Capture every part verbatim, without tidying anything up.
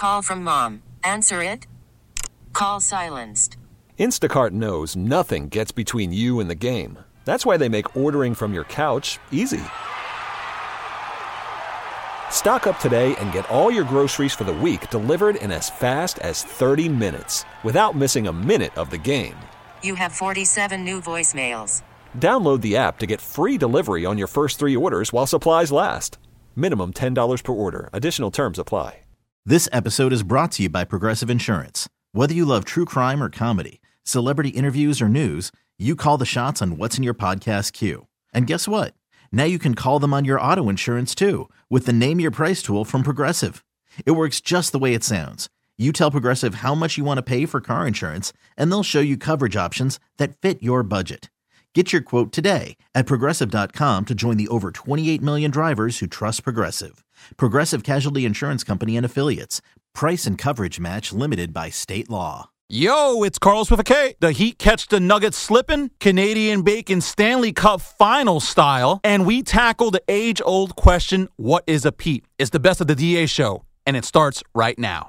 Call from mom. Answer it. Call silenced. Instacart knows nothing gets between you and the game. That's why they make ordering from your couch easy. Stock up today and get all your groceries for the week delivered in as fast as thirty minutes without missing a minute of the game. You have forty-seven new voicemails. Download the app to get free delivery on your first three orders while supplies last. Minimum ten dollars per order. Additional terms apply. This episode is brought to you by Progressive Insurance. Whether you love true crime or comedy, celebrity interviews or news, you call the shots on what's in your podcast queue. And guess what? Now you can call them on your auto insurance too with the Name Your Price tool from Progressive. It works just the way it sounds. You tell Progressive how much you want to pay for car insurance, and they'll show you coverage options that fit your budget. Get your quote today at Progressive dot com to join the over twenty-eight million drivers who trust Progressive. Progressive Casualty Insurance Company and Affiliates. Price and coverage match limited by state law. Yo, it's Carlos with a K. The Heat catch the Nuggets slipping, Canadian Bacon Stanley Cup final style, and we tackle the age-old question, what is a Pete? It's the best of the D A show, and it starts right now.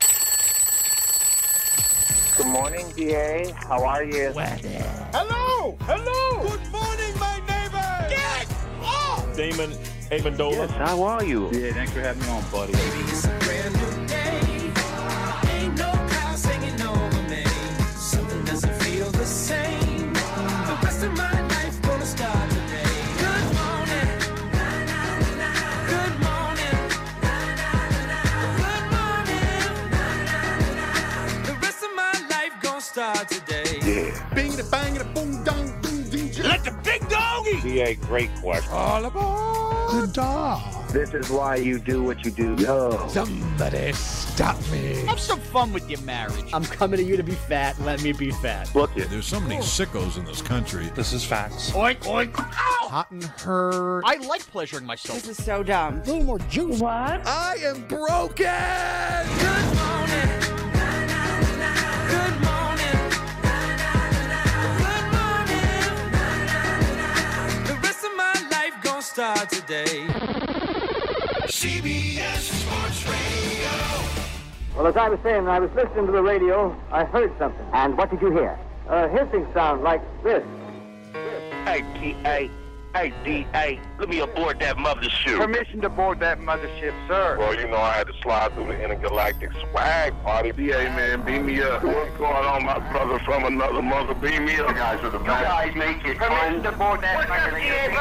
Good morning, D A. How are you? Hello! Hello! Good morning, my neighbor! Get off! Damon Amendola. Yes, how are you? Yeah, thanks for having me on, buddy. It's a brand new day. Ain't no clouds hanging over me. Something doesn't feel the same. The rest of my life gonna start today. Good morning. Good morning. Good morning. The rest of my life gonna start today. Yeah. Bing the bang the boom dong boom ding. Let the big doggy. D A, great question. All aboard the dog. This is why you do what you do. Yo. Somebody stop me. Have some fun with your marriage. I'm coming to you to be fat. Let me be fat. Look it. There's so many sickos in this country. This is facts. Oink, oink. Ow! Hot and hurt. I like pleasuring myself. This is so dumb. A little more juice. What? I am broken. Good morning. Good morning. Good morning. The rest of my life gonna start today. C B S Sports Radio. Well, as I was saying, I was listening to the radio, I heard something. And what did you hear? A hissing sound like this. Hey, D A. Hey, D A. Let me aboard that mothership. Permission to board that mothership, sir. Well, you know, I had to slide through the intergalactic swag party. D A, man, beam me up. What's going on, my brother from another mother? Beam me up. You guys are the best. You guys make it Permission fun. to board that mothership.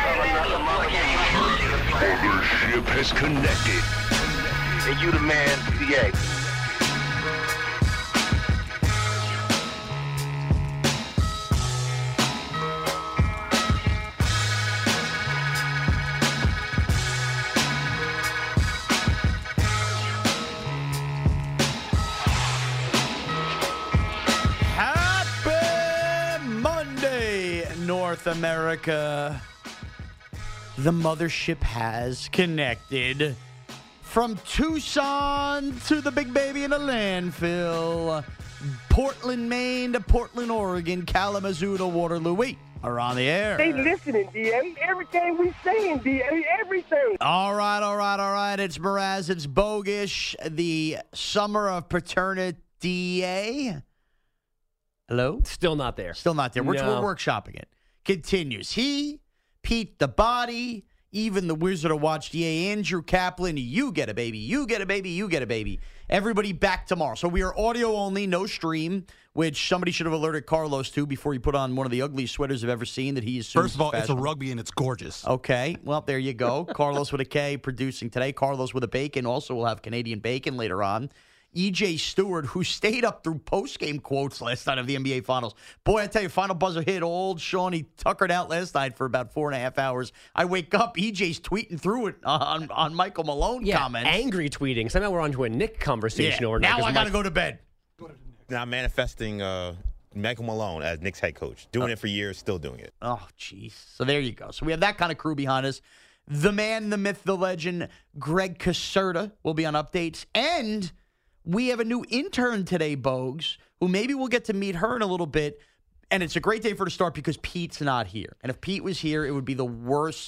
Mothership has connected. And you the man, D A. Happy Monday, North America. The mothership has connected. From Tucson to the big baby in the landfill, Portland, Maine to Portland, Oregon, Kalamazoo to Waterloo. We are on the air. They listening, D A. Everything we saying, D A. Everything. All right, all right, all right. It's Mraz. It's Bogish. The summer of paternity. Hello? Still not there. Still not there. We're, No. we're workshopping it. Continues. He, Pete the Body, even the Wizard of Watch, D A, Andrew Kaplan, you get a baby, you get a baby, you get a baby. Everybody back tomorrow. So we are audio only, no stream, which somebody should have alerted Carlos to before he put on one of the ugliest sweaters I've ever seen that he is. First of all, it's a rugby and it's gorgeous. Okay, well, there you go. Carlos with a K producing today. Carlos with a bacon. Also, we'll have Canadian bacon later on. E J Stewart, who stayed up through post-game quotes last night of the N B A Finals. Boy, I tell you, final buzzer hit. Old Shawnee tuckered out last night for about four and a half hours. I wake up, E J's tweeting through it on, on Michael Malone yeah, comments. Angry tweeting. Somehow we're on to a Nick conversation. Yeah, Or now I got to Mike- go to bed. Now manifesting uh, Michael Malone as Knicks head coach. Doing Oh. it for years, still doing it. Oh, jeez. So there you go. So we have that kind of crew behind us. The man, the myth, the legend, Greg Caserta will be on updates. And we have a new intern today, Bogues, who maybe we'll get to meet her in a little bit. And it's a great day for her to start because Pete's not here. And if Pete was here, it would be the worst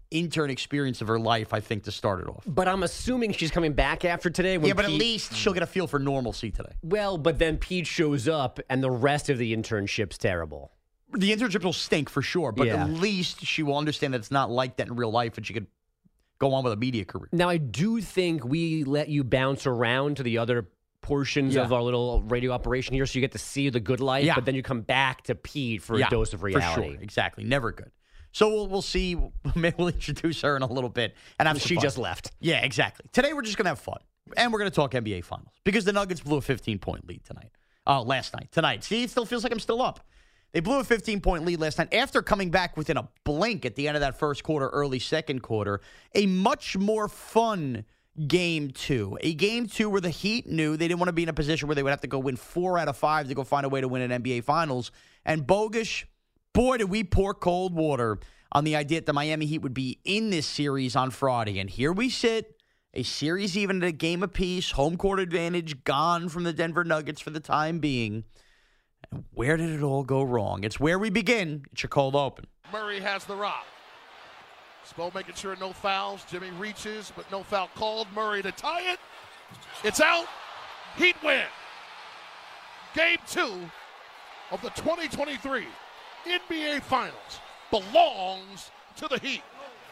intern experience of her life, I think, to start it off. But I'm assuming she's coming back after today. When Yeah, but Pete, at least she'll get a feel for normalcy today. Well, but then Pete shows up, and the rest of the internship's terrible. The internship will stink for sure, but Yeah. at least she will understand that it's not like that in real life, and she could go on with a media career. Now, I do think we let you bounce around to the other portions Yeah. of our little radio operation here, so you get to see the good life, Yeah. but then you come back to Pete for Yeah, a dose of reality. For sure, exactly. Never good. So we'll we'll see. Maybe we'll introduce her in a little bit. And have some She fun. just left. Yeah, exactly. Today we're just gonna have fun, and we're gonna talk N B A Finals because the Nuggets blew a fifteen-point lead tonight. Uh, last night. Tonight. See, it still feels like I'm still up. They blew a fifteen-point lead last night after coming back within a blink at the end of that first quarter, early second quarter. A much more fun game two. A game two where the Heat knew they didn't want to be in a position where they would have to go win four out of five to go find a way to win an N B A Finals. And Bogusch, boy, did we pour cold water on the idea that the Miami Heat would be in this series on Friday. And here we sit, a series even at a game apiece, home court advantage gone from the Denver Nuggets for the time being. And where did it all go wrong? It's where we begin. It's your cold open. Murray has the rock. Spo making sure no fouls. Jimmy reaches, but no foul called. Murray to tie it. It's out. Heat win. Game two of the twenty twenty-three N B A Finals belongs to the Heat.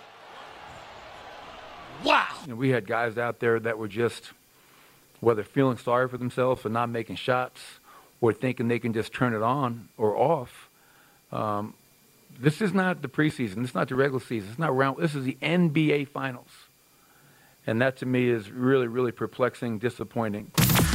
Wow. You know, we had guys out there that were just, whether feeling sorry for themselves for not making shots or thinking they can just turn it on or off. Um, this is not the preseason. This is not the regular season. It's not round. This is the N B A Finals. And that, to me, is really, really perplexing, disappointing.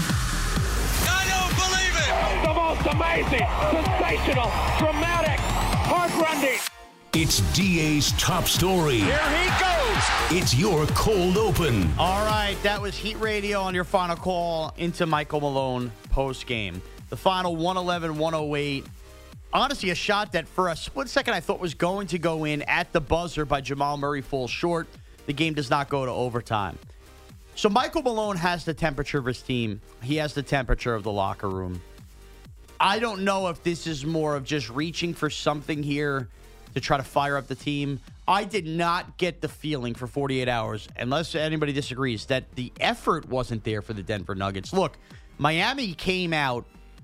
I don't believe it! The most amazing, sensational, dramatic, heart-rending. It's D A's top story. Here he goes. It's your cold open. All right, that was Heat Radio on your final call into Michael Malone post-game. The final one eleven one oh eight. Honestly, a shot that for a split second I thought was going to go in at the buzzer by Jamal Murray falls short. The game does not go to overtime. So Michael Malone has the temperature of his team. He has the temperature of the locker room. I don't know if this is more of just reaching for something here to try to fire up the team. I did not get the feeling for forty-eight hours, unless anybody disagrees, that the effort wasn't there for the Denver Nuggets. Look, Miami came out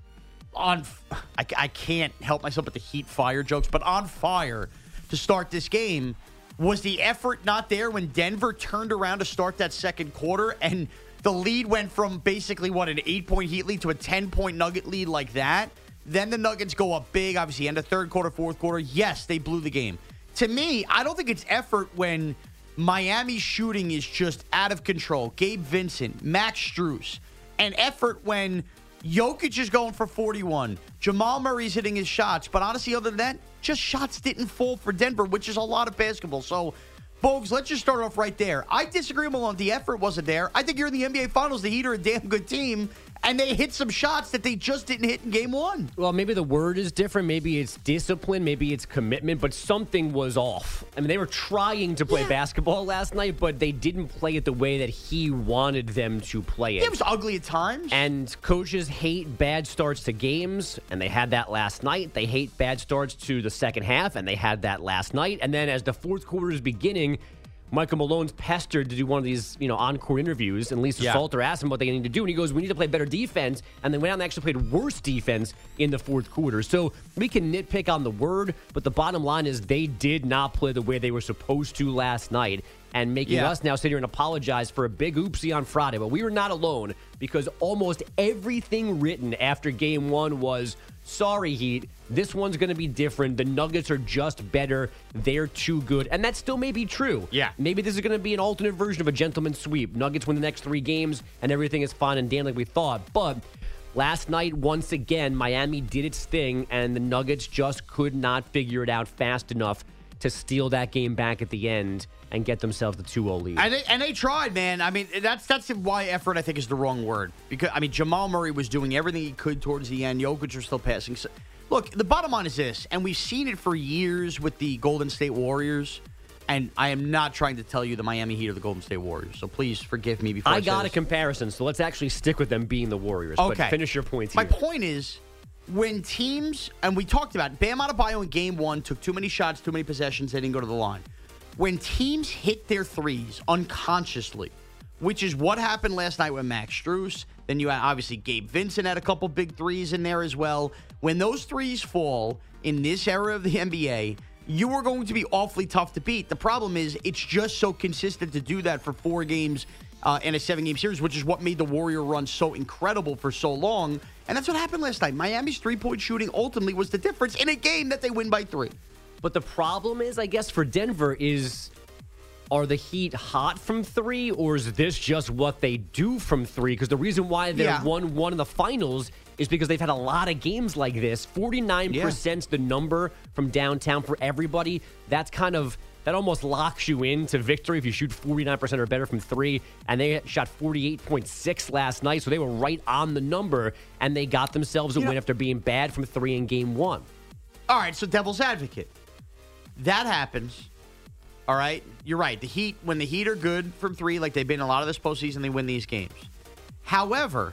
on, I, I can't help myself with the Heat fire jokes, but on fire to start this game. Was the effort not there when Denver turned around to start that second quarter and the lead went from basically, what, an eight-point Heat lead to a ten-point Nugget lead like that? Then the Nuggets go up big, obviously, end of third quarter, fourth quarter. Yes, they blew the game. To me, I don't think it's effort when Miami's shooting is just out of control. Gabe Vincent, Max Strus. And effort when Jokic is going for forty-one. Jamal Murray's hitting his shots. But honestly, other than that, just shots didn't fall for Denver, which is a lot of basketball. So, Bogues, let's just start off right there. I disagree with Malone. The effort wasn't there. I think you're in the N B A Finals. The Heat are a damn good team, and they hit some shots that they just didn't hit in game one. Well, maybe the word is different. Maybe it's discipline. Maybe it's commitment, but something was off. I mean, they were trying to play yeah. basketball last night, but they didn't play it the way that he wanted them to play it. It was ugly at times. And coaches hate bad starts to games, and they had that last night. They hate bad starts to the second half, and they had that last night. And then as the fourth quarter is beginning, Michael Malone's pestered to do one of these, you know, encore interviews, and Lisa yeah. Salter asked him what they need to do, and he goes, we need to play better defense, and they went out and actually played worse defense in the fourth quarter. So we can nitpick on the word, but the bottom line is they did not play the way they were supposed to last night, and making yeah. us now sit here and apologize for a big oopsie on Friday. But we were not alone, because almost everything written after game one was, sorry, Heat, this one's going to be different. The Nuggets are just better. They're too good. And that still may be true. Yeah. Maybe this is going to be an alternate version of a gentleman's sweep. Nuggets win the next three games, and everything is fine and dandy like we thought. But last night, once again, Miami did its thing, and the Nuggets just could not figure it out fast enough to steal that game back at the end and get themselves the two oh lead. And they, and they tried, man. I mean, that's that's why effort, I think, is the wrong word. Because, I mean, Jamal Murray was doing everything he could towards the end. Jokic was still passing. So, look, the bottom line is this, and we've seen it for years with the Golden State Warriors, and I am not trying to tell you the Miami Heat are the Golden State Warriors, so please forgive me before I, I got say a comparison, so let's actually stick with them being the Warriors. Okay. But finish your points My here. point is, when teams, and we talked about it, Bam Adebayo in game one took too many shots, too many possessions, they didn't go to the line. when teams hit their threes unconsciously, which is what happened last night with Max Strus. Then you had, obviously, Gabe Vincent had a couple big threes in there as well. When those threes fall in this era of the N B A, you are going to be awfully tough to beat. The problem is it's just so consistent to do that for four games uh, in a seven-game series, which is what made the Warrior run so incredible for so long. And that's what happened last night. Miami's three-point shooting ultimately was the difference in a game that they win by three. But the problem is, I guess, for Denver is, are the Heat hot from three, or is this just what they do from three? Because the reason why they're Yeah. one one in the finals is because they've had a lot of games like this. forty-nine percent is the number from downtown for everybody. That's kind of, that almost locks you into victory if you shoot forty-nine percent or better from three. And they shot forty-eight point six last night, so they were right on the number, and they got themselves a You win know- after being bad from three in game one. All right, so devil's advocate. That happens. All right, you're right. The Heat, when the Heat are good from three, like they've been a lot of this postseason, they win these games. However,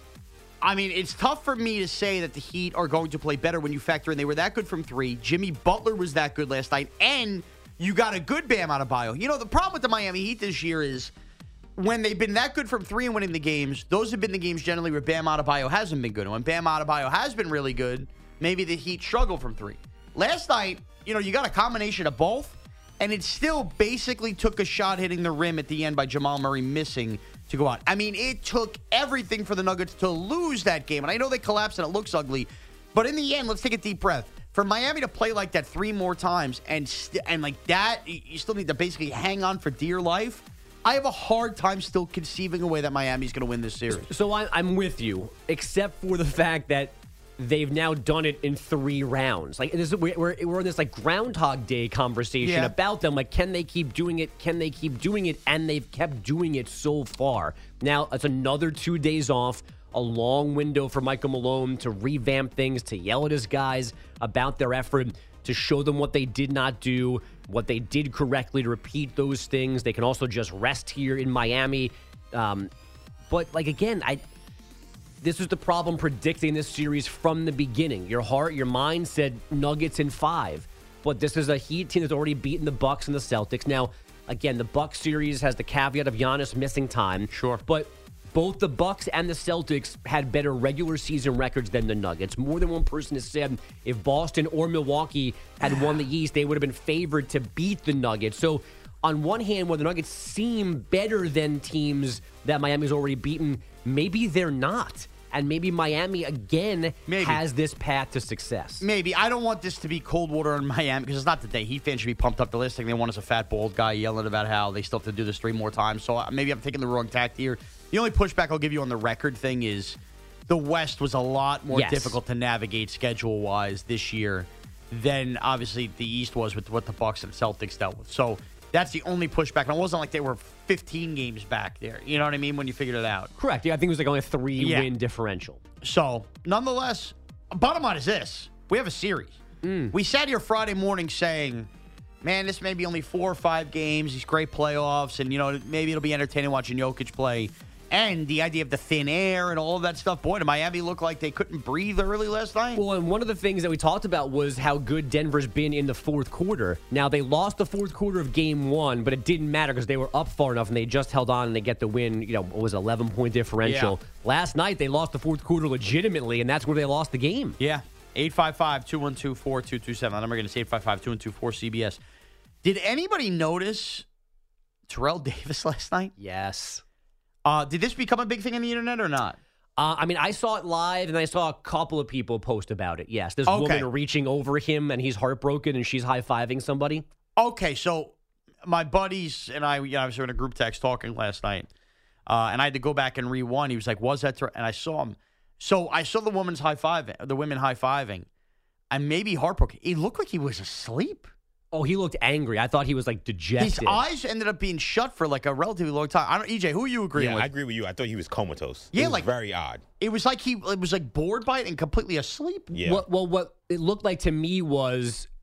I mean, it's tough for me to say that the Heat are going to play better when you factor in they were that good from three. Jimmy Butler was that good last night, and you got a good Bam Adebayo. You know, the problem with the Miami Heat this year is when they've been that good from three and winning the games, those have been the games generally where Bam Adebayo hasn't been good. And when Bam Adebayo has been really good, maybe the Heat struggle from three. Last night, you know, you got a combination of both, and it still basically took a shot hitting the rim at the end by Jamal Murray missing to go out. I mean, it took everything for the Nuggets to lose that game. And I know they collapsed and it looks ugly, but in the end, let's take a deep breath. For Miami to play like that three more times and st- and like that, you still need to basically hang on for dear life. I have a hard time still conceiving a way that Miami's going to win this series. So I, I'm with you, except for the fact that they've now done it in three rounds. Like this, we're we're in this like Groundhog Day conversation Yeah. about them. Like, can they keep doing it? Can they keep doing it? And they've kept doing it so far. Now it's another two days off. A long window for Michael Malone to revamp things, to yell at his guys about their effort, to show them what they did not do, what they did correctly, to repeat those things. They can also just rest here in Miami. Um, but, like, again, I this was the problem predicting this series from the beginning. Your heart, your mind said Nuggets in five. But this is a Heat team that's already beaten the Bucks and the Celtics. Now, again, the Bucks series has the caveat of Giannis missing time. Sure. But both the Bucks and the Celtics had better regular season records than the Nuggets. More than one person has said if Boston or Milwaukee had won the East, they would have been favored to beat the Nuggets. So on one hand, where the Nuggets seem better than teams that Miami's already beaten, maybe they're not. And maybe Miami, again, Maybe. has this path to success. Maybe. I don't want this to be cold water in Miami because it's not the day. Heat fans should be pumped up the list. They want us a fat, bald guy yelling about how they still have to do this three more times. So uh, maybe I'm taking the wrong tact here. The only pushback I'll give you on the record thing is the West was a lot more Yes. difficult to navigate schedule-wise this year than, obviously, the East was with what the Bucks and Celtics dealt with. So that's the only pushback. And it wasn't like they were fifteen games back there. You know what I mean? When you figured it out. Correct. Yeah, I think it was like only a three-win Yeah. differential. So, nonetheless, bottom line is this. We have a series. We sat here Friday morning saying, man, this may be only four or five games, these great playoffs, and, you know, maybe it'll be entertaining watching Jokic play. And the idea of the thin air and all of that stuff. Boy, did Miami look like they couldn't breathe early last night? Well, and one of the things that we talked about was how good Denver's been in the fourth quarter. Now, they lost the fourth quarter of game one, but it didn't matter because they were up far enough and they just held on and they get the win. You know, it was eleven-point differential. Yeah. Last night, they lost the fourth quarter legitimately, and that's where they lost the game. Yeah. eight five five, two one two, four two two seven. That number again is eight five five, two one two, four C B S. Did anybody notice Terrell Davis last night? Yes. Uh, did this become a big thing on the internet or not? Uh, I mean, I saw it live, and I saw a couple of people post about it. Yes, this Okay. woman reaching over him, and he's heartbroken, and she's high-fiving somebody. Okay, so my buddies and I, you know, I was in a group text talking last night, uh, and I had to go back and rewind. He was like, "Was that?" Ter-? And I saw him. So I saw the woman's high fiving, the women high fiving, and maybe heartbroken. It looked like he was asleep. Oh, he looked angry. I thought he was like dejected. His eyes ended up being shut for like a relatively long time. I don't, E J, who are you agreeing Yeah, with? I agree with you. I thought he was comatose. Yeah, it was like- very odd. It was like he it was like bored by it and completely asleep. Yeah. What, well, what it looked like to me was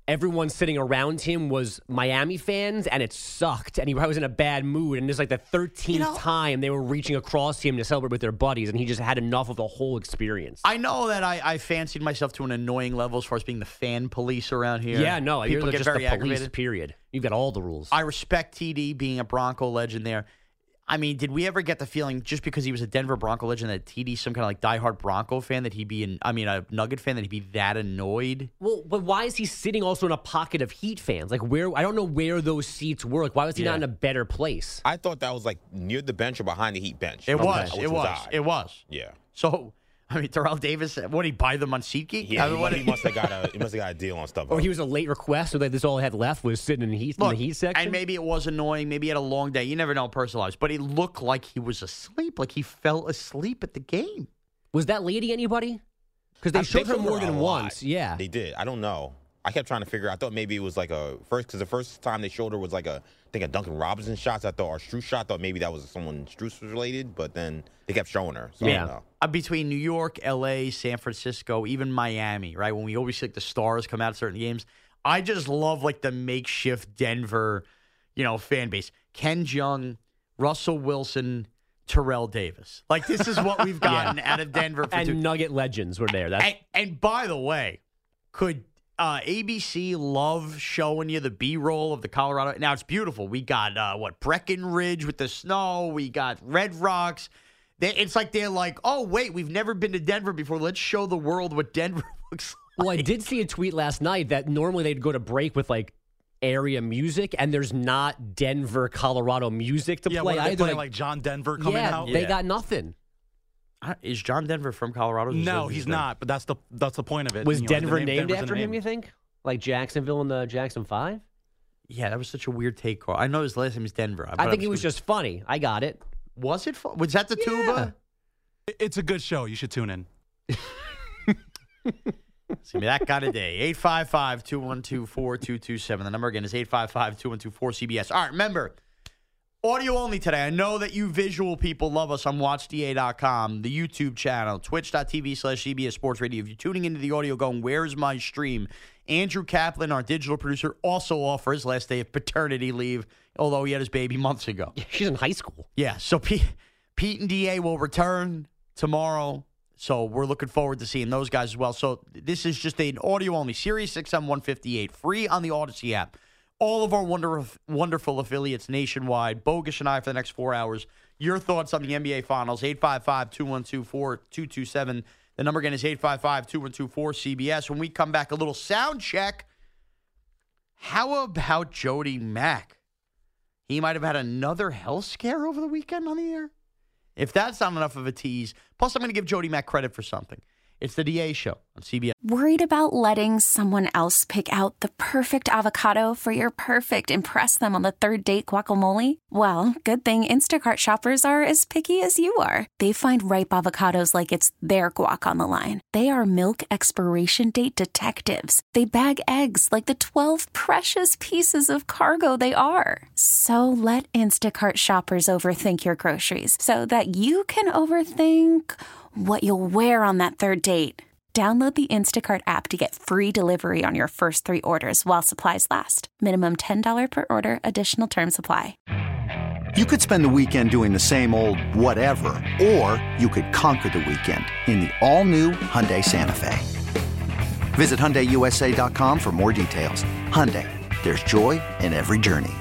everyone sitting around him was Miami fans, and it sucked, and he was in a bad mood. And it's like the thirteenth you know, time they were reaching across him to celebrate with their buddies, and he just had enough of the whole experience. I know that I, I fancied myself to an annoying level as far as being the fan police around here. Yeah, no, People you're get just very the police, aggravated. period. You've got all the rules. I respect T D being a Bronco legend there. I mean, did we ever get the feeling just because he was a Denver Bronco legend that T D's some kind of like diehard Bronco fan that he'd be in, I mean, a Nugget fan that he'd be that annoyed? Well, but why is he sitting also in a pocket of Heat fans? Like where, I don't know where those seats were. Like why was he yeah. not in a better place? I thought that was like near the bench or behind the Heat bench. It okay. was. Which it was. was it was. Yeah. So, I mean, Terrell Davis, what, did he buy them on SeatGeek? Yeah, I mean, what he, he must have got a he must have got a deal on stuff. Or he was a late request, so that this all he had left was sitting in the Heat, Look, in the Heat section. And maybe it was annoying. Maybe he had a long day. You never know personal lives. But he looked like he was asleep, like he fell asleep at the game. Was that lady anybody? Because they I, showed they her more her than a once. lot. Yeah, they did. I don't know. I kept trying to figure. I thought maybe it was like a first because the first time they showed her was like a I think a Duncan Robinson shot. I thought or Strus shot. I thought maybe that was someone Strus was related, but then they kept showing her. So yeah. I don't know. Uh, between New York, L A, San Francisco, even Miami, right? When we always see like the stars come out at certain games, I just love like the makeshift Denver, you know, fan base. Ken Jeong, Russell Wilson, Terrell Davis. Like this is what we've gotten yeah. out of Denver. For and two- Nugget legends were there. That's- and, and by the way, could uh, A B C love showing you the B-roll of the Colorado? Now it's beautiful. We got uh, what Breckenridge with the snow. We got Red Rocks. They, it's like they're like, oh wait, we've never been to Denver before. Let's show the world what Denver looks like. Well, I did see a tweet last night that normally they'd go to break with like area music, and there's not Denver, Colorado music to yeah, play. Yeah, they either. playing like John Denver coming yeah, out. They yeah. got nothing. Uh, is John Denver from Colorado? No, he's not. But that's the that's the point of it. Was you know, Denver name, named Denver's after him? You think, like Jacksonville in the Jackson Five? Yeah, that was such a weird take, Carl. I know his last name is Denver. I think it was just funny. I got it. Was it? Fun? Was that the yeah. tuba? It's a good show. You should tune in. See me that kind of day. eight five five, two one two, four two two seven. The number again is eight five five, two one two, four C B S. All right, remember, audio only today. I know that you visual people love us on watch D A dot com, the YouTube channel, twitch.tv slash CBS Sports Radio. If you're tuning into the audio going, where's my stream? Andrew Kaplan, our digital producer, also off for his last day of paternity leave, although he had his baby months ago. She's in high school. Yeah, so Pete, Pete and D A will return tomorrow. So we're looking forward to seeing those guys as well. So this is just an audio-only Sirius X M one fifty-eight, free on the Odyssey app. All of our wonder, wonderful affiliates nationwide. Bogusch and I for the next four hours. Your thoughts on the N B A Finals, eight five five, two one two, four two two seven. The number again is eight five five, two one two, four C B S. When we come back, a little sound check. How about Jody Mack? He might have had another health scare over the weekend on the air. If that's not enough of a tease, plus I'm going to give Jody Mack credit for something. It's the D A Show on C B S. Worried about letting someone else pick out the perfect avocado for your perfect impress them on the third date guacamole? Well, good thing Instacart shoppers are as picky as you are. They find ripe avocados like it's their guac on the line. They are milk expiration date detectives. They bag eggs like the twelve precious pieces of cargo they are. So let Instacart shoppers overthink your groceries so that you can overthink what you'll wear on that third date. Download the Instacart app to get free delivery on your first three orders while supplies last. Minimum ten dollars per order. Additional terms apply. You could spend the weekend doing the same old whatever, or you could conquer the weekend in the all-new Hyundai Santa Fe. Visit Hyundai U S A dot com for more details. Hyundai, there's joy in every journey.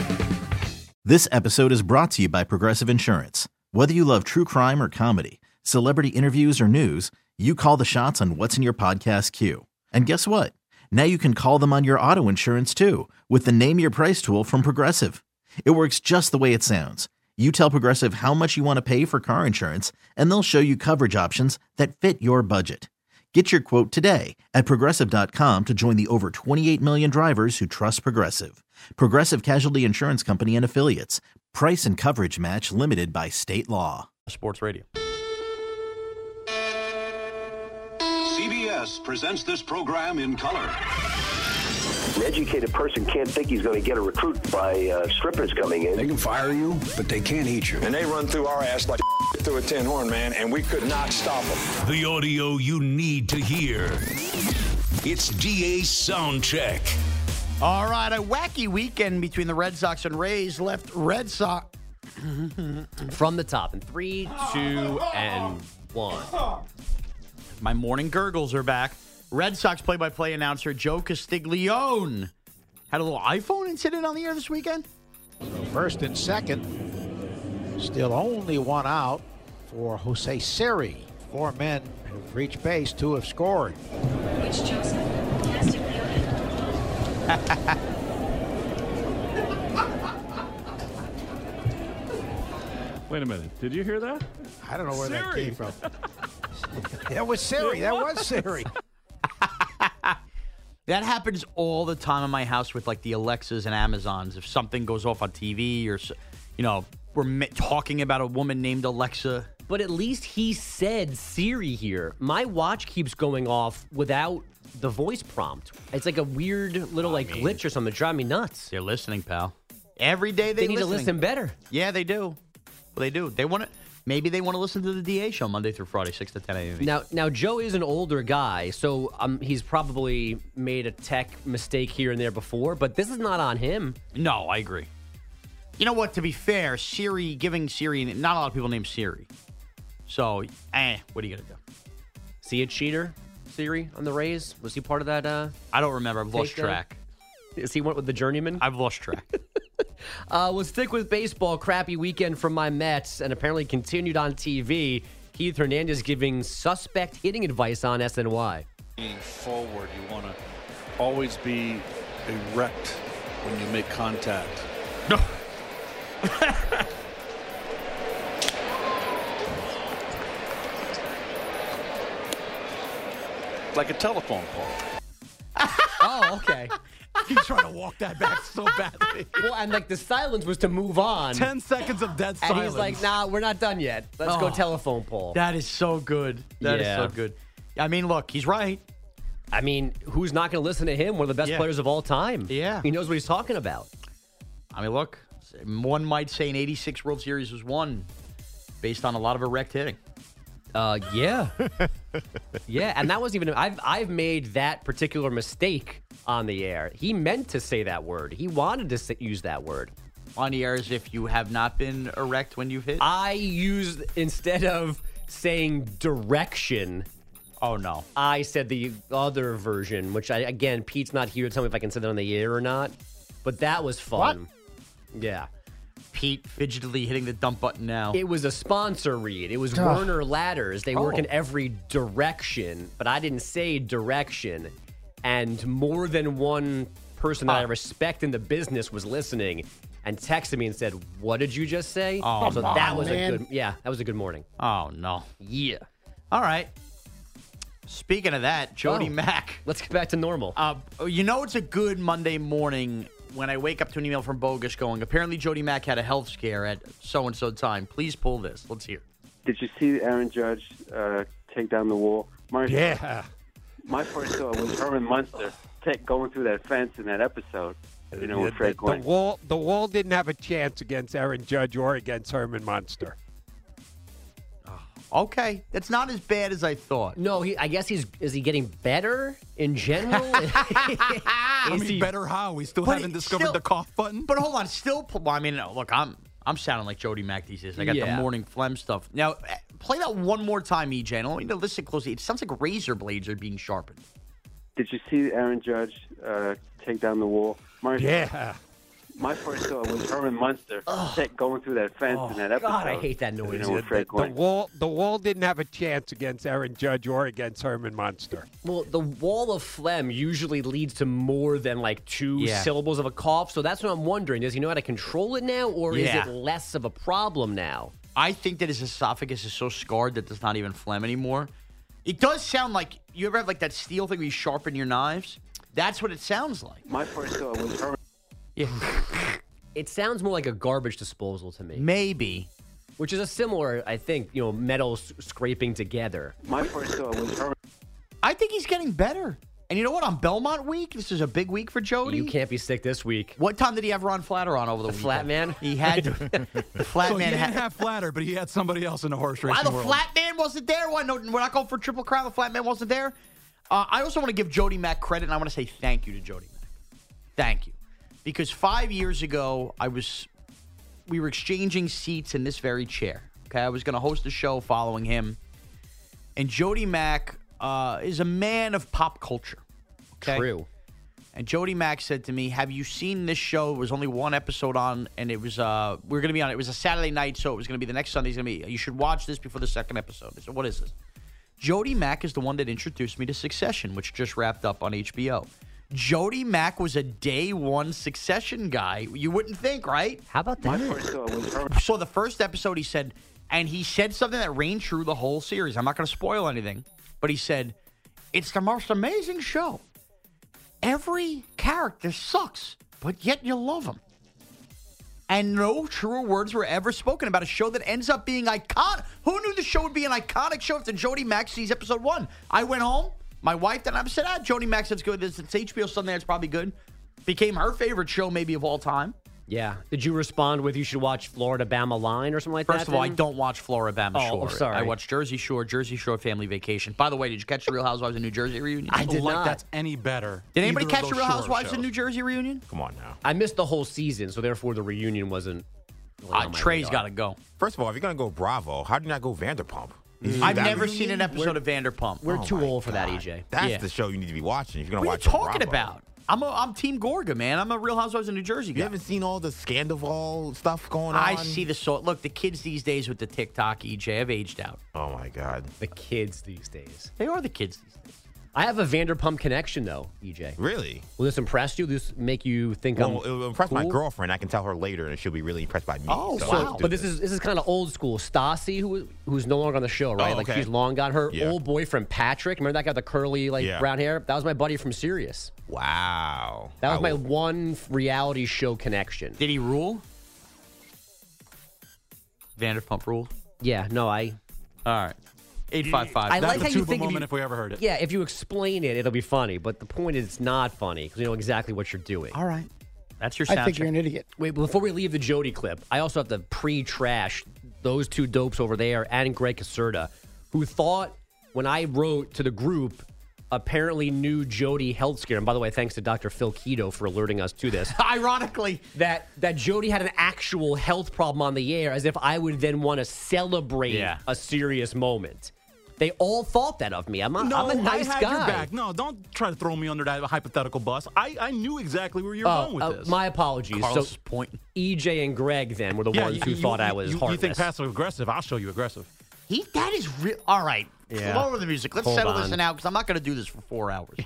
This episode is brought to you by Progressive Insurance. Whether you love true crime or comedy, celebrity interviews or news, you call the shots on what's in your podcast queue. And guess what? Now you can call them on your auto insurance too with the Name Your Price tool from Progressive. It works just the way it sounds. You tell Progressive how much you want to pay for car insurance, and they'll show you coverage options that fit your budget. Get your quote today at Progressive dot com to join the over twenty-eight million drivers who trust Progressive. Progressive Casualty Insurance Company and Affiliates. Price and coverage match limited by state law. Sports Radio. C B S presents this program in color. An educated person can't think he's going to get a recruit by uh, strippers coming in. They can fire you, but they can't eat you. And they run through our ass like through a tin horn, man, and we could not stop them. The audio you need to hear. It's D A's Sound Check. All right, a wacky weekend between the Red Sox and Rays left Red Sox from the top in three, two, and one. My morning gurgles are back. Red Sox play-by-play announcer Joe Castiglione had a little iPhone incident on the air this weekend. So first and second, still only one out for Jose Siri. Four men have reached base, two have scored. Which Joseph Wait a minute. Did you hear that? I don't know where that Siri. came from. That was Siri. That was Siri. That happens all the time in my house with like the Alexas and Amazons. If something goes off on T V or, you know, we're ma- talking about a woman named Alexa. But at least he said Siri here. My watch keeps going off without the voice prompt. It's like a weird little like mean, glitch or something. It drives me nuts. They're listening, pal. Every day they, They need to listen better. Yeah, they do. Well, they do. They want to. Maybe they want to listen to the D A show Monday through Friday, six to ten a.m. Now, now Joe is an older guy, so um, he's probably made a tech mistake here and there before, but this is not on him. No, I agree. You know what? To be fair, Siri, giving Siri, not a lot of people name Siri. So, eh, what are you going to do? See a cheater, Siri, on the Rays? Was he part of that? Uh, I don't remember. I've lost takedown? track. Is he went with the journeyman? I've lost track. uh, we'll stick with baseball. Crappy weekend from my Mets, and apparently continued on T V. Keith Hernandez giving suspect hitting advice on S N Y. Being forward, you want to always be erect when you make contact. No. Like a telephone pole. Oh, okay. He's trying to walk that back so badly. Well, and like the silence was to move on. Ten seconds of dead And silence. he's like, nah, we're not done yet. Let's go Oh. telephone pole. That is so good. That is Yeah. so good. I mean, look, he's right. I mean, who's not going to listen to him? One of the best Yeah. players of all time. Yeah. He knows what he's talking about. I mean, look, one might say an eighty-six World Series was won based on a lot of erect hitting. Uh, yeah. Yeah, and that wasn't even, I've, I've made that particular mistake on the air. He meant to say that word. He wanted to say, use that word. On the air as if you have not been erect when you've hit? I used, instead of saying direction, oh, no. I said the other version, which, I again, Pete's not here to tell me if I can say that on the air or not. But that was fun. What? Yeah. Pete fidgetily hitting the dump button now. It was a sponsor read. It was Ugh. Werner Ladders. They work Oh. in every direction, but I didn't say direction. And more than one person that I respect in the business was listening and texted me and said, "What did you just say?" Oh, so come that on, was man. a good. Yeah, that was a good morning. Oh, no. Yeah. All right. Speaking of that, Jody Oh. Mack. Let's get back to normal. Uh, you know it's a good Monday morning when I wake up to an email from Bogus going, apparently Jody Mack had a health scare at so-and-so time. Please pull this. Let's hear. Did you see Aaron Judge uh, take down the wall? My, Yeah. My first thought was Herman Munster take, going through that fence in that episode. You know, with the, Fred the Gwynn. wall, the wall didn't have a chance against Aaron Judge or against Herman Munster. Okay, that's not as bad as I thought. No, he. I guess he's. Is he getting better in general? I Is mean, he- better how? We still But haven't it- discovered still- the cough button? But hold on, still. pu- Well, I mean, look, I'm I'm sounding like Jody Mack these days. I got Yeah. the morning phlegm stuff. Now, eh, play that one more time, E J. And I want you to listen closely. It sounds like razor blades are being sharpened. Did you see Aaron Judge uh, take down the wall? My, Yeah. My first thought was Herman Munster take, going through that fence in that episode. Oh, God, I hate that noise. You know, with Fred The Gwynn. wall, the wall didn't have a chance against Aaron Judge or against Herman Munster. Well, the wall of phlegm usually leads to more than like two Yeah. syllables of a cough. So that's what I'm wondering. Does he know how to control it now, or Yeah. is it less of a problem now? I think that his esophagus is so scarred that there's not even phlegm anymore. It does sound like, you ever have like that steel thing where you sharpen your knives? That's what it sounds like. My first thought was Herman. Yeah. It sounds more like a garbage disposal to me. Maybe. Which is a similar, I think, you know, metal s- scraping together. My first thought was Herman. I think he's getting better. And you know what? On Belmont week, this is a big week for Jody. You can't be sick this week. What time did he have Ron Flatter on over the, The weekend? Flat Man? He had to. The Flat so Man he had. didn't have Flatter, but he had somebody else in the horse racing Why the world. Flat Man wasn't there? Why no? We're not going for Triple Crown. The Flat Man wasn't there. Uh, I also want to give Jody Mack credit, and I want to say thank you to Jody Mack. Thank you, because five years ago, I was, we were exchanging seats in this very chair. Okay, I was going to host a show following him, and Jody Mack uh, is a man of pop culture. Okay? True. And Jody Mack said to me, have you seen this show? It was only one episode on, and it was, uh, we were going to be on, it was a Saturday night, so it was going to be the next Sunday. It's going to be, you should watch this before the second episode. I said, what is this? Jody Mack is the one that introduced me to Succession, which just wrapped up on H B O. Jody Mack was a day one Succession guy. You wouldn't think, right? How about My that? first thought was her. So the first episode, he said, and he said something that reigned true the whole series. I'm not going to spoil anything, but he said, it's the most amazing show. Every character sucks, but yet you love them. And no truer words were ever spoken about a show that ends up being iconic. Who knew the show would be an iconic show after Jody Mack sees episode one? I went home, my wife, and I said, ah, Jody Mack said it's good. It's, it's H B O Sunday, it's probably good. Became her favorite show maybe of all time. Yeah. Did you respond with you should watch Florida Bama Line or something like that? First of all, I then? don't watch Florida Bama Oh, Shore. sorry. I watch Jersey Shore, Jersey Shore Family Vacation. By the way, did you catch the Real Housewives of New Jersey reunion? I did like not. that's any better. Did anybody Either of catch the those Real short Housewives of shows. New Jersey reunion? Come on now. I missed the whole season, so therefore the reunion wasn't. really Uh, on my Trey's radar. got to go. First of all, if you're gonna go Bravo, how do you not go Vanderpump? Did you see I've that never reunion? seen an episode of Vanderpump. We're Oh too my old for that, God. E J. That's Yeah. the show you need to be watching if you're gonna What are you watch. on talking Bravo. about? I'm a, I'm Team Gorga, man. I'm a Real Housewives of New Jersey guy. You haven't seen all the Scandival stuff going on? I see the so. Look, the kids these days with the TikTok, E J, have aged out. Oh my God. The kids these days. They are the kids these days. I have a Vanderpump connection, though, E J. Really? Will this impress you? Will this make you think Well, I'm it will impress my cool? girlfrill. I can tell her later, and she'll be really impressed by me. Oh, so wow. I'll do But this is this is kind of old school. Stassi, who who's no longer on the show, right? Oh, Like okay. she's long gone. Her Yeah. old boyfriend Patrick, remember that guy with the curly like Yeah. brown hair? That was my buddy from Sirius. Wow. That was I my will- one reality show connection. Did he rule? Vanderpump rule. Yeah, no, I. All right. eight five five. I That's like a how you tuba think if moment you- if we ever heard it. Yeah, if you explain it, it'll be funny. But the point is, it's not funny because you know exactly what you're doing. All right. That's your I sound think check. you're an idiot. Wait, before we leave the Jody clip, I also have to pre-trash those two dopes over there and Greg Caserta, who thought when I wrote to the group, apparently knew Jody health scare. And by the way, thanks to Doctor Phil Keto for alerting us to this. Ironically, that that Jody had an actual health problem on the air, as if I would then want to celebrate Yeah. a serious moment. They all thought that of me. I'm a, No, I'm a nice I had guy. your back. No, don't try to throw me under that hypothetical bus. I, I knew exactly where you were Oh, going with uh, this. my apologies. Carlos so point. E J and Greg then were the yeah, ones you, who you- thought you, I was you, heartless. you think passive aggressive? I'll show you aggressive. He that is real. All right. Yeah. Lower the music. Let's Hold settle on. this out because I'm not going to do this for four hours.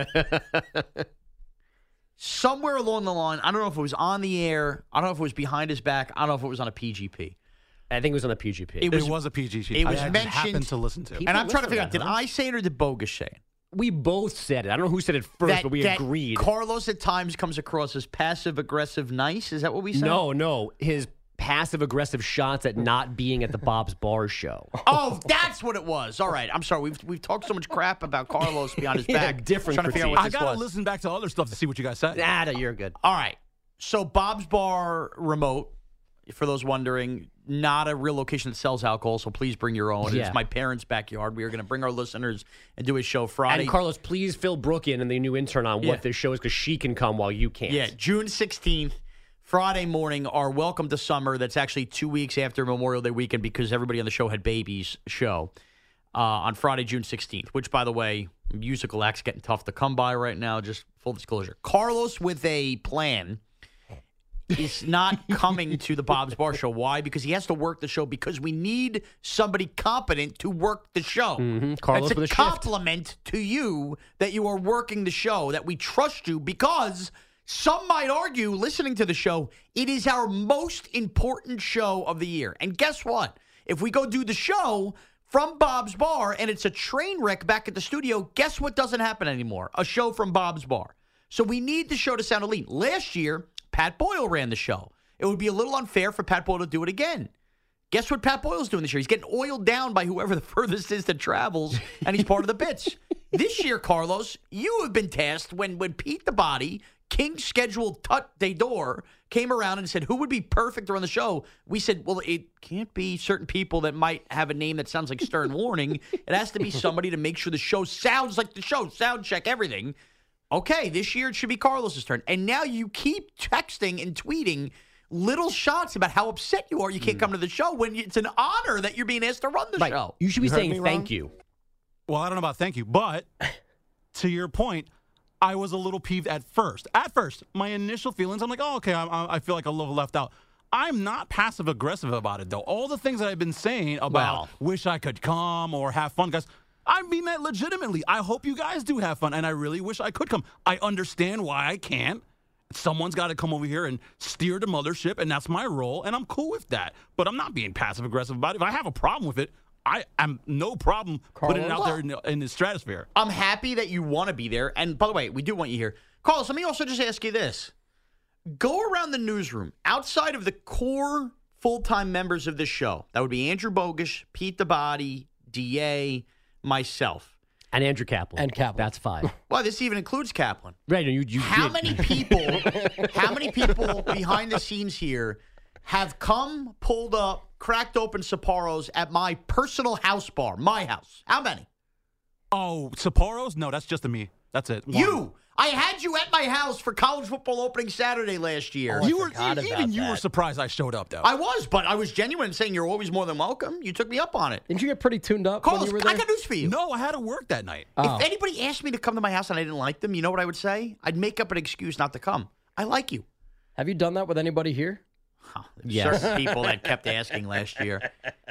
Somewhere along the line, I don't know if it was on the air. I don't know if it was behind his back. I don't know if it was on a P G P. I think it was on a P G P. It was- it was a P G P. it was I just mentioned- happened to listen to. People and I'm trying to listen figure to out, did that, huh? I say it or did Bogus say it? We both said it. I don't know who said it first, that, but we that agreed. Carlos at times comes across as passive aggressive nice. Is that what we said? No, no. His passive aggressive shots at not being at the Bob's Bar show. Oh, that's what it was. All right. I'm sorry. We've we've talked so much crap about Carlos behind his Yeah, back. different Trying to figure out critique. what I this gotta was. listen back to other stuff to see what you guys said. Nah, no, you're good. All right. So Bob's Bar remote, for those wondering, not a real location that sells alcohol, so please bring your own. Yeah. It's my parents' backyard. We are going to bring our listeners and do a show Friday. And Carlos, please fill Brooke in and the new intern on Yeah. what this show is because she can come while you can't. Yeah, June sixteenth, Friday morning, our Welcome to Summer. That's actually two weeks after Memorial Day weekend because everybody on the show had babies show uh, on Friday, June sixteenth, which, by the way, musical acts getting tough to come by right now. Just full disclosure. Carlos with a plan is not coming to the Bob's Bar show. Why? Because he has to work the show because we need somebody competent to work the show. Mhm. Carlos That's a with a shift. compliment to you that you are working the show, that we trust you because some might argue, listening to the show, it is our most important show of the year. And guess what? If we go do the show from Bob's Bar and it's a train wreck back at the studio, guess what doesn't happen anymore? A show from Bob's Bar. So we need the show to sound elite. Last year, Pat Boyle ran the show. It would be a little unfair for Pat Boyle to do it again. Guess what Pat Boyle's doing this year? He's getting oiled down by whoever the furthest is that travels, and he's part of the bits. This year, Carlos, you have been tasked when, when Pete the Body, King's scheduled Tut Day Door, came around and said, who would be perfect to run the show? We said, well, it can't be certain people that might have a name that sounds like Stern Warning. It has to be somebody to make sure the show sounds like the show, sound check, everything. Okay, this year it should be Carlos's turn. And now you keep texting and tweeting little shots about how upset you are you can't come to the show when it's an honor that you're being asked to run the Right. show. You should be You heard saying me thank wrong? you. Well, I don't know about thank you, but to your point, I was a little peeved at first. At first, my initial feelings, I'm like, oh, okay, I, I feel like a little left out. I'm not passive aggressive about it, though. All the things that I've been saying about Wow. wish I could come or have fun, guys, I mean that legitimately. I hope you guys do have fun, and I really wish I could come. I understand why I can't. Someone's got to come over here and steer the mothership, and that's my role, and I'm cool with that. But I'm not being passive aggressive about it. If I have a problem with it, I am no problem putting it out there in the, in the stratosphere. I'm happy that you want to be there. And by the way, we do want you here. Carlos, let me also just ask you this. Go around the newsroom outside of the core full-time members of this show. That would be Andrew Bogusch, Pete the Body, D A, myself. And Andrew Kaplan. And Kaplan. That's five. Well, this even includes Kaplan. Right. You, you How did. many people, how many people behind the scenes here have come, pulled up, cracked open Sapporo's at my personal house bar, my house? How many? Oh, Sapporo's? No, that's just a me. That's it. One. You. I had you at my house for college football opening Saturday last year. you were even you were surprised I showed up, though. I was, but I was genuine in saying you're always more than welcome. You took me up on it. Didn't you get pretty tuned up Carlos, when you were I there? got news for you. No, I had to work that night. Oh. If anybody asked me to come to my house and I didn't like them, you know what I would say? I'd make up an excuse not to come. I like you. Have you done that with anybody here? Huh, yes. Certain people that kept asking last year.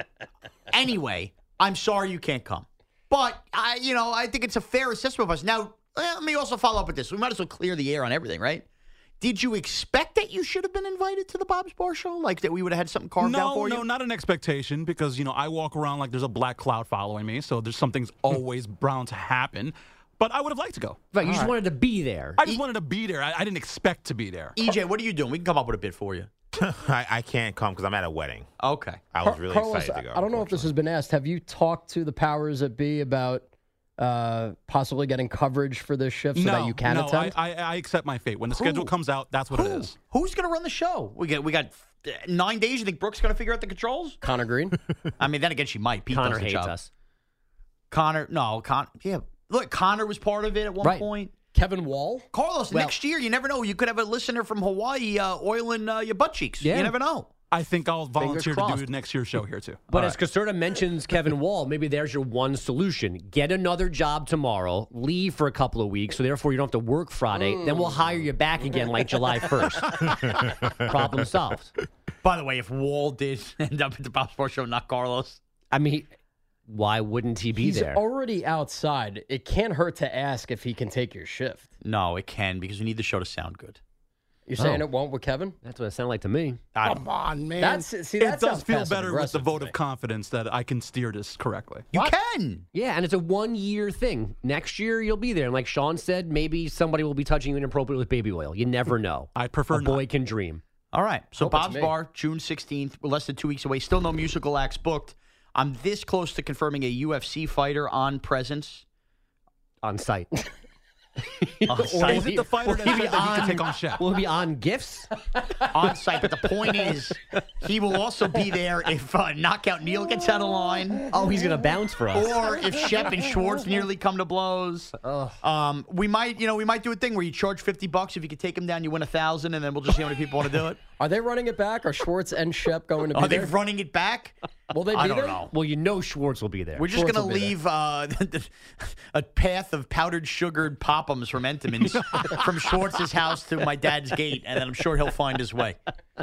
Anyway, I'm sorry you can't come. But, I, you know, I think it's a fair assessment of us. Now, let me also follow up with this. We might as well clear the air on everything, right? Did you expect that you should have been invited to the Bob's Bar Show? Like that we would have had something carved no, out for you? No, not an expectation because, you know, I walk around like there's a black cloud following me, so there's something's always bound to happen. But I would have liked to go. Right, you All just right. wanted to be there. I just wanted to be there. I, I didn't expect to be there. E J, what are you doing? We can come up with a bit for you. I, I can't come because I'm at a wedding. Okay. I was Car- really Carlos, excited to go. I don't know if this has been asked. Have you talked to the powers that be about uh, possibly getting coverage for this shift so no, that you can no, attend? I, I, I accept my fate. When the Who? schedule comes out, that's what Who? it is. Who's going to run the show? We got we got uh, nine days. You think Brooke's going to figure out the controls? Connor Green? I mean, then again, she might. Pete Connor does the hates job. us. Connor, no, Con. Yeah, look, Connor was part of it at one Right. point. Kevin Wall? Carlos, Well- next year, you never know. You could have a listener from Hawaii uh, oiling uh, your butt cheeks. Yeah. You never know. I think I'll volunteer to crossed. do next year's show here, too. But as Caserta mentions Kevin Wall, maybe there's your one solution. Get another job tomorrow, leave for a couple of weeks, so therefore you don't have to work Friday. Then we'll hire you back again like July first. Problem solved. By the way, if Wall did end up at the Bob Sports Show, not Carlos. I mean, why wouldn't he be He's there? already outside. It can't hurt to ask if he can take your shift. No, it can because we need the show to sound good. You're saying Oh. it won't with Kevin? That's what it sounded like to me. Come on, man. That's see. It That does sounds feel passive better with the aggressive vote to of me. confidence that I can steer this correctly. You can. Yeah, and it's a one-year thing. Next year, you'll be there. And like Sean said, maybe somebody will be touching you inappropriately with baby oil. You never know. I prefer A boy can dream. All right. So Hope it's Bob's me. Bar, June sixteenth. We're less than two weeks away. Still no musical acts booked. I'm this close to confirming a U F C fighter on presence. On site. On Or site. is it the fighter that Will he said be that he could on- take on Shaq? Will he be on gifts? on site. But the point is, he will also be there if uh, Knockout Neil gets out of line. Oh, he's going to bounce for us. Or if Shep and Schwartz nearly come to blows. Um, we might, you know, we might do a thing where you charge fifty bucks. If you can take him down, you win a thousand, and then we'll just see how many people want to do it. Are they running it back? Are Schwartz and Shep going to be Are they there? running it back? Will they be I don't there? know. Well, you know Schwartz will be there. We're just Schwartz going to will be there. leave uh, a path of powdered sugared Pop'ems from Entenmann's from Schwartz's house to my dad's gate, and then I'm sure he'll find his way.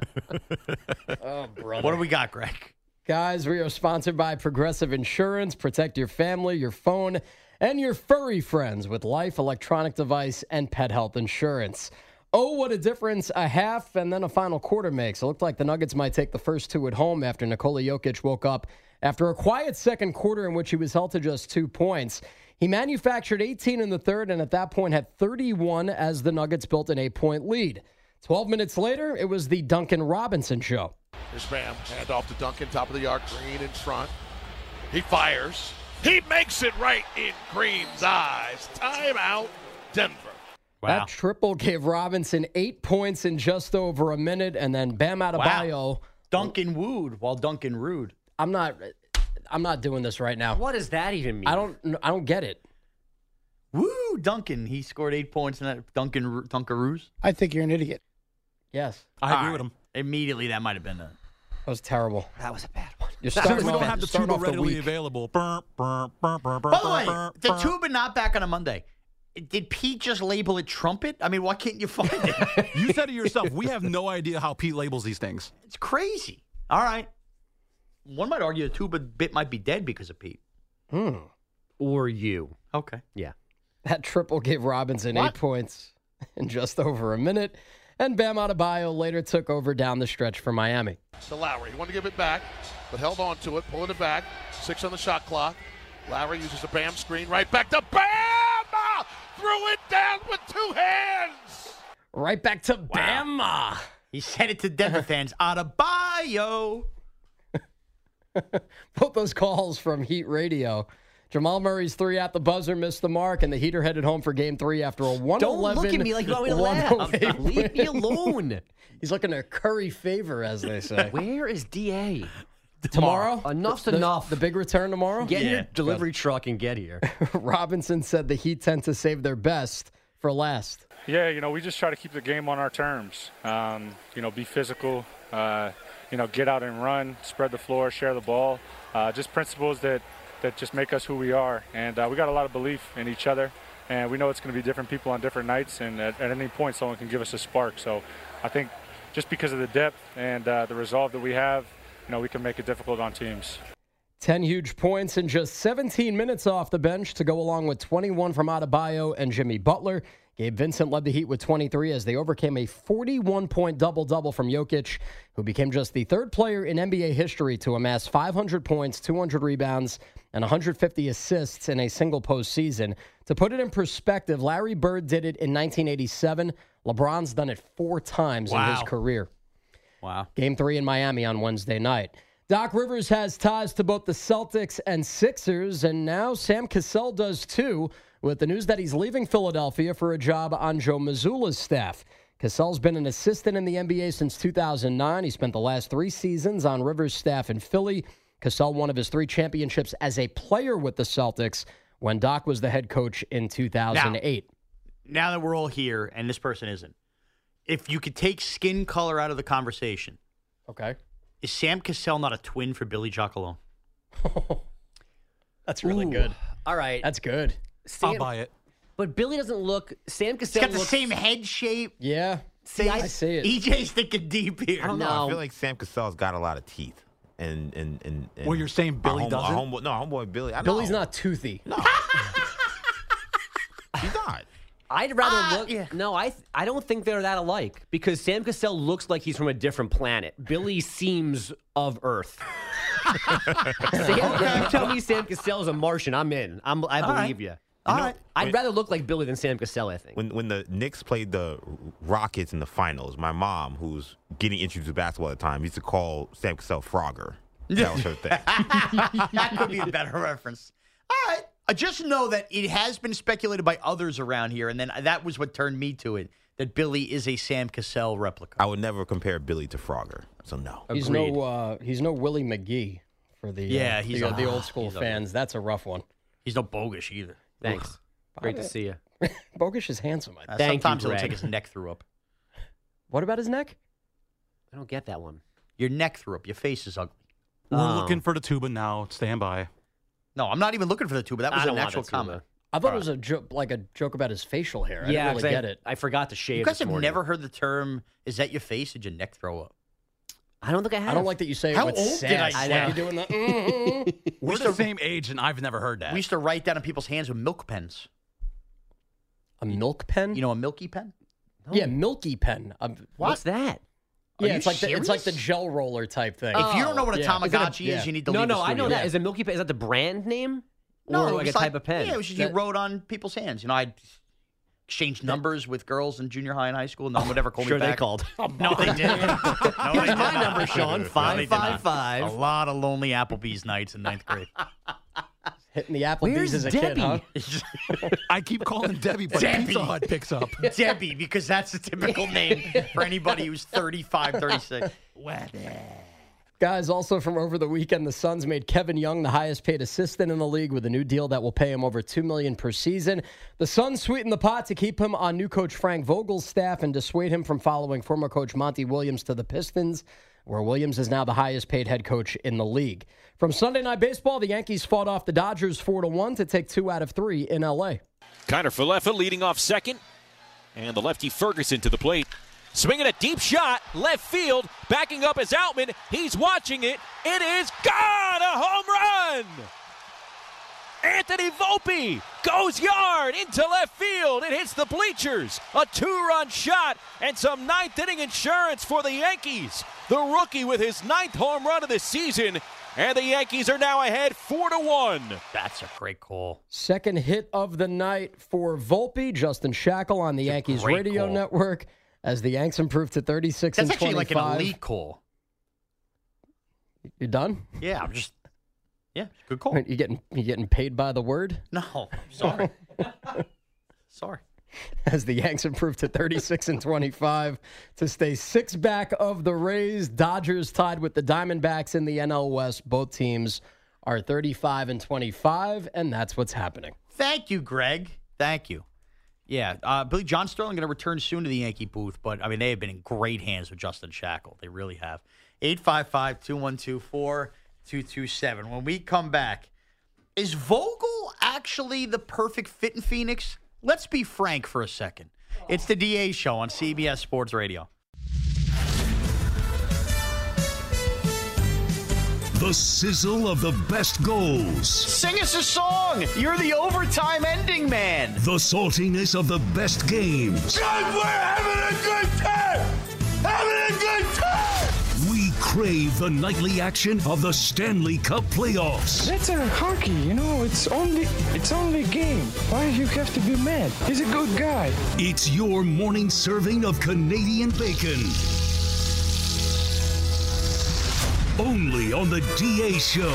Oh, brother. What do we got, Greg? Guys, we are sponsored by Progressive Insurance. Protect your family, your phone, and your furry friends with life, electronic device, and pet health insurance. Oh, what a difference a half and then a final quarter makes. It looked like the Nuggets might take the first two at home after Nikola Jokic woke up after a quiet second quarter in which he was held to just two points. He manufactured eighteen in the third and at that point had thirty-one as the Nuggets built an eight-point lead. twelve minutes later, it was the Duncan Robinson show. Here's Bam. Hand off to Duncan, top of the arc. Green in front. He fires. He makes it right in Green's eyes. Timeout, Denver. That triple gave Robinson eight points in just over a minute, and then Bam Adebayo. Wow. Duncan wooed while Duncan rude. I'm not. I'm not doing this right now. What does that even mean? I don't. I don't get it. Woo, Duncan. He scored eight points in that Duncan Dunkaroos. I think you're an idiot. Yes, I agree All right. with him. Immediately, that might have been a. That was terrible. That was a bad one. You're Since starting we don't off- have the starting tuba off the readily week. available. Burr, burr, burr, burr, burr, By the way, burr, the burr. tuba not back on a Monday. Did Pete just label it trumpet? I mean, why can't you find it? You said it yourself. We have no idea how Pete labels these things. It's crazy. All right. One might argue the tuba bit might be dead because of Pete. Hmm. Or you. Okay. Yeah. That triple gave Robinson What? eight points in just over a minute, and Bam Adebayo later took over down the stretch for Miami. To Lowry. He wanted to give it back, but held on to it, pulling it back. Six on the shot clock. Lowry uses a Bam screen. Right back to Bam! Ah! Threw it down with two hands. Right back to Bama. He said it to Denver fans. Adebayo. Both those calls from Heat Radio. Jamal Murray's three at the buzzer missed the mark, and the Heater headed home for game three after a one eleven. Don't look at me like you want me to laugh. Leave me alone. He's looking to curry favor, as they say. Where is D A? Tomorrow? Enough's The- enough. The big return tomorrow? Get in Yeah. your delivery truck and get here. Robinson said the Heat tend to save their best for last. Yeah, you know, we just try to keep the game on our terms. Um, you know, be physical, uh, you know, get out and run, spread the floor, share the ball. Uh, just principles that, that just make us who we are. And uh, we got a lot of belief in each other. And we know it's going to be different people on different nights. And at, at any point, someone can give us a spark. So I think just because of the depth and uh, the resolve that we have, you know, we can make it difficult on teams. ten huge points in just seventeen minutes off the bench to go along with twenty-one from Adebayo and Jimmy Butler. Gabe Vincent led the Heat with twenty-three as they overcame a forty-one point double-double from Jokic, who became just the third player in N B A history to amass five hundred points, two hundred rebounds, and one hundred fifty assists in a single postseason. To put it in perspective, Larry Bird did it in nineteen eighty-seven. LeBron's done it four times Wow. in his career. Wow. Game three in Miami on Wednesday night. Doc Rivers has ties to both the Celtics and Sixers, and now Sam Cassell does too, with the news that he's leaving Philadelphia for a job on Joe Mazzulla's staff. Cassell's been an assistant in the N B A since two thousand nine. He spent the last three seasons on Rivers' staff in Philly. Cassell won of his three championships as a player with the Celtics when Doc was the head coach in two thousand eight. Now, now that we're all here, and this person isn't, if you could take skin color out of the conversation, Okay. is Sam Cassell not a twin for Billy Giacolone? That's really Ooh. good. All right. That's good. Sam, I'll buy it. But Billy doesn't look. Sam He's Cassell got the looks, same head shape. Yeah. See, I, I see it. E J's thinking deep here. I don't know. No. I feel like Sam Cassell's got a lot of teeth. And and and, and Well, you're saying our Billy homeboy- doesn't? our homeboy- no, homeboy Billy. I Billy's know. not toothy. No. He's not. I'd rather Ah, look. yeah. No, I I don't think they're that alike because Sam Cassell looks like he's from a different planet. Billy seems of Earth. Sam, you tell me Sam Cassell is a Martian, I'm in. I'm, I All believe right. you. All know, right. I'd when- rather look like Billy than Sam Cassell, I think. When when the Knicks played the Rockets in the finals, my mom, who's getting introduced to basketball at the time, used to call Sam Cassell Frogger. That was her thing. That could be a better reference. All right. I just know that it has been speculated by others around here, and then that was what turned me to it, that Billy is a Sam Cassell replica. I would never compare Billy to Frogger, so no. He's Agreed. no uh, he's no Willie McGee for the Yeah, uh, he's the, a- the old school he's a- fans. That's a rough one. He's no Bogish either. Thanks. Great to see you. Bogish is handsome. I Uh, think. Thank you, sometimes it looks Greg. like his neck threw up. What about his neck? I don't get that one. Your neck threw up. Your face is ugly. We're Oh. looking for the tuba now. Stand by. No, I'm not even looking for the tuba. That was I an don't want actual the tuba. comment. I thought it was a joke, like a joke about his facial hair. I yeah, didn't 'cause really I, get it. I forgot to shave. You guys this have morning. never heard the term, is that your face? Did your neck throw up? I don't think I have. I don't like that you say How it with old sass. did I Like sound? you're doing the. mm-hmm. We're used the to- same age, and I've never heard that. We used to write down in people's hands with milk pens. A milk pen? You know a milky pen? Yeah, milky pen. Um, What's that? Are yeah, you it's like the, it's like the serious? gel roller type thing. If you don't know what a yeah. Tamagotchi Is it a- is, you need to No, leave no, the I know studio. that. Is it Milky Pen? Is that the brand name? No, or it like a was type of pen? Yeah, it was just That- you wrote on people's hands. You know, I'd exchange numbers with girls in junior high and high school, and no one would ever call sure me back. they called. No, they didn't. No, Here's they my did number, not. Sean. No, they Five did five not. five. A lot of lonely Applebee's nights in ninth grade. Hitting the Applebee's Where's as a Debbie? kid, huh? I keep calling Debbie, but Debbie. Pizza Hut picks up. Debbie, because that's the typical name for anybody who's thirty-five, thirty-six. Guys, also from over the weekend, the Suns made Kevin Young the highest paid assistant in the league with a new deal that will pay him over two million dollars per season. The Suns sweetened the pot to keep him on new coach Frank Vogel's staff and dissuade him from following former coach Monty Williams to the Pistons, where Williams is now the highest paid head coach in the league. From Sunday Night Baseball, the Yankees fought off the Dodgers four to one to take two out of three in L A. Kiner Falefa leading off second, and the lefty Ferguson to the plate. Swinging a deep shot, left field, backing up is Outman. He's watching it. It is gone! A home run! Anthony Volpe goes yard into left field. It hits the bleachers. A two-run shot and some ninth-inning insurance for the Yankees. The rookie with his ninth home run of the season, and the Yankees are now ahead four to one. That's a great call. Second hit of the night for Volpe, Justin Shackle on the Yankees great radio call. network as the Yanks improved to thirty-six That's and actually twenty-five. like an elite call. You done? Yeah, I'm just. Yeah, good call. You getting you getting paid by the word? No, sorry. sorry. As the Yanks improved to thirty-six and twenty-five to stay six back of the Rays. Dodgers tied with the Diamondbacks in the N L West. Both teams are thirty-five and twenty-five, and that's what's happening. Thank you, Greg. Thank you. Yeah, uh, Billy John Sterling going to return soon to the Yankee booth, but I mean they have been in great hands with Justin Shackle. They really have. eight five five, two one two, four two two seven. When we come back, is Vogel actually the perfect fit in Phoenix? Let's be frank for a second. It's the D A Show on C B S Sports Radio. The sizzle of the best goals. Sing us a song. You're the overtime ending man. The saltiness of the best games. God, we're having a good time! Having a good time! We crave the nightly action of the Stanley Cup playoffs. That's a hockey, you know. It's only it's only a game. Why you have to be mad? He's a good guy. It's your morning serving of Canadian bacon. Only on the D A Show.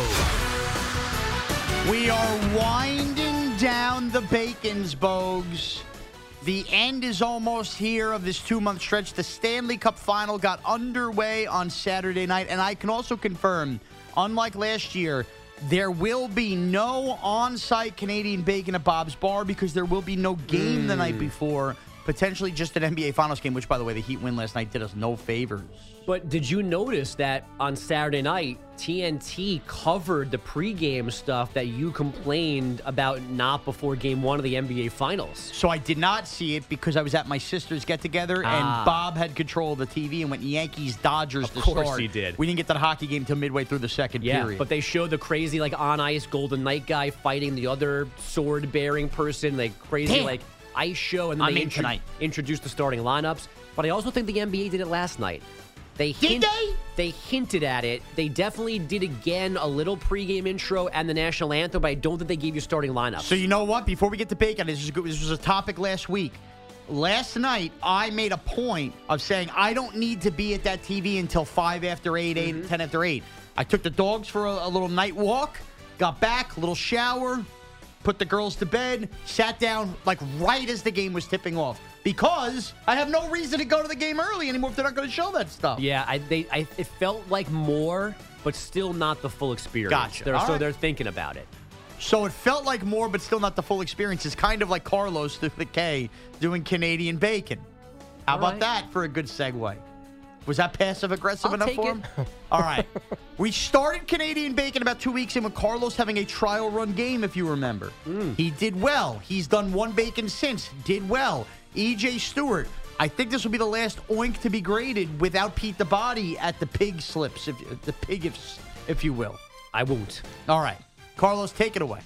We are winding down the Bacons, Bogues. The end is almost here of this two-month stretch. The Stanley Cup final got underway on Saturday night, and I can also confirm, unlike last year, there will be no on-site Canadian bacon at Bob's Bar because there will be no game mm. the night before, potentially just an N B A Finals game, which, by the way, the Heat win last night did us no favors. But did you notice that on Saturday night, T N T covered the pregame stuff that you complained about not before game one of the N B A Finals? So I did not see it because I was at my sister's get-together, Ah. and Bob had control of the T V and went Yankees-Dodgers to Of course start. he did. We didn't get to the hockey game till midway through the second Yeah, period. but they showed the crazy, like, on-ice Golden Knight guy fighting the other sword-bearing person, like, crazy, Damn. like, ice show, and then I'm they in tonight. introduced the starting lineups. But I also think the N B A did it last night. They Did they? They hinted at it. They definitely did again a little pregame intro and the national anthem, but I don't think they gave you starting lineups. So you know what? Before we get to bacon, this, is good. This was a topic last week. Last night, I made a point of saying I don't need to be at that T V until five after eight, eight, Mm-hmm. ten after eight. I took the dogs for a, a little night walk, got back, a little shower, put the girls to bed, sat down like right as the game was tipping off. Because I have no reason to go to the game early anymore if they're not going to show that stuff. Yeah, I, they, I, it felt like more, but still not the full experience. Gotcha. They're, All so right. they're thinking about it. So it felt like more, but still not the full experience. It's kind of like Carlos through the K doing Canadian bacon. How All about right. that for a good segue? Was that passive-aggressive I'll enough take for it. him? All right. We started Canadian bacon about two weeks in with Carlos having a trial run game, if you remember. Mm. He did well. He's done one bacon since. Did well. E J Stewart, I think this will be the last oink to be graded without Pete the Body at the pig slips, if the pig, if, if you will. I won't. All right. Carlos, take it away.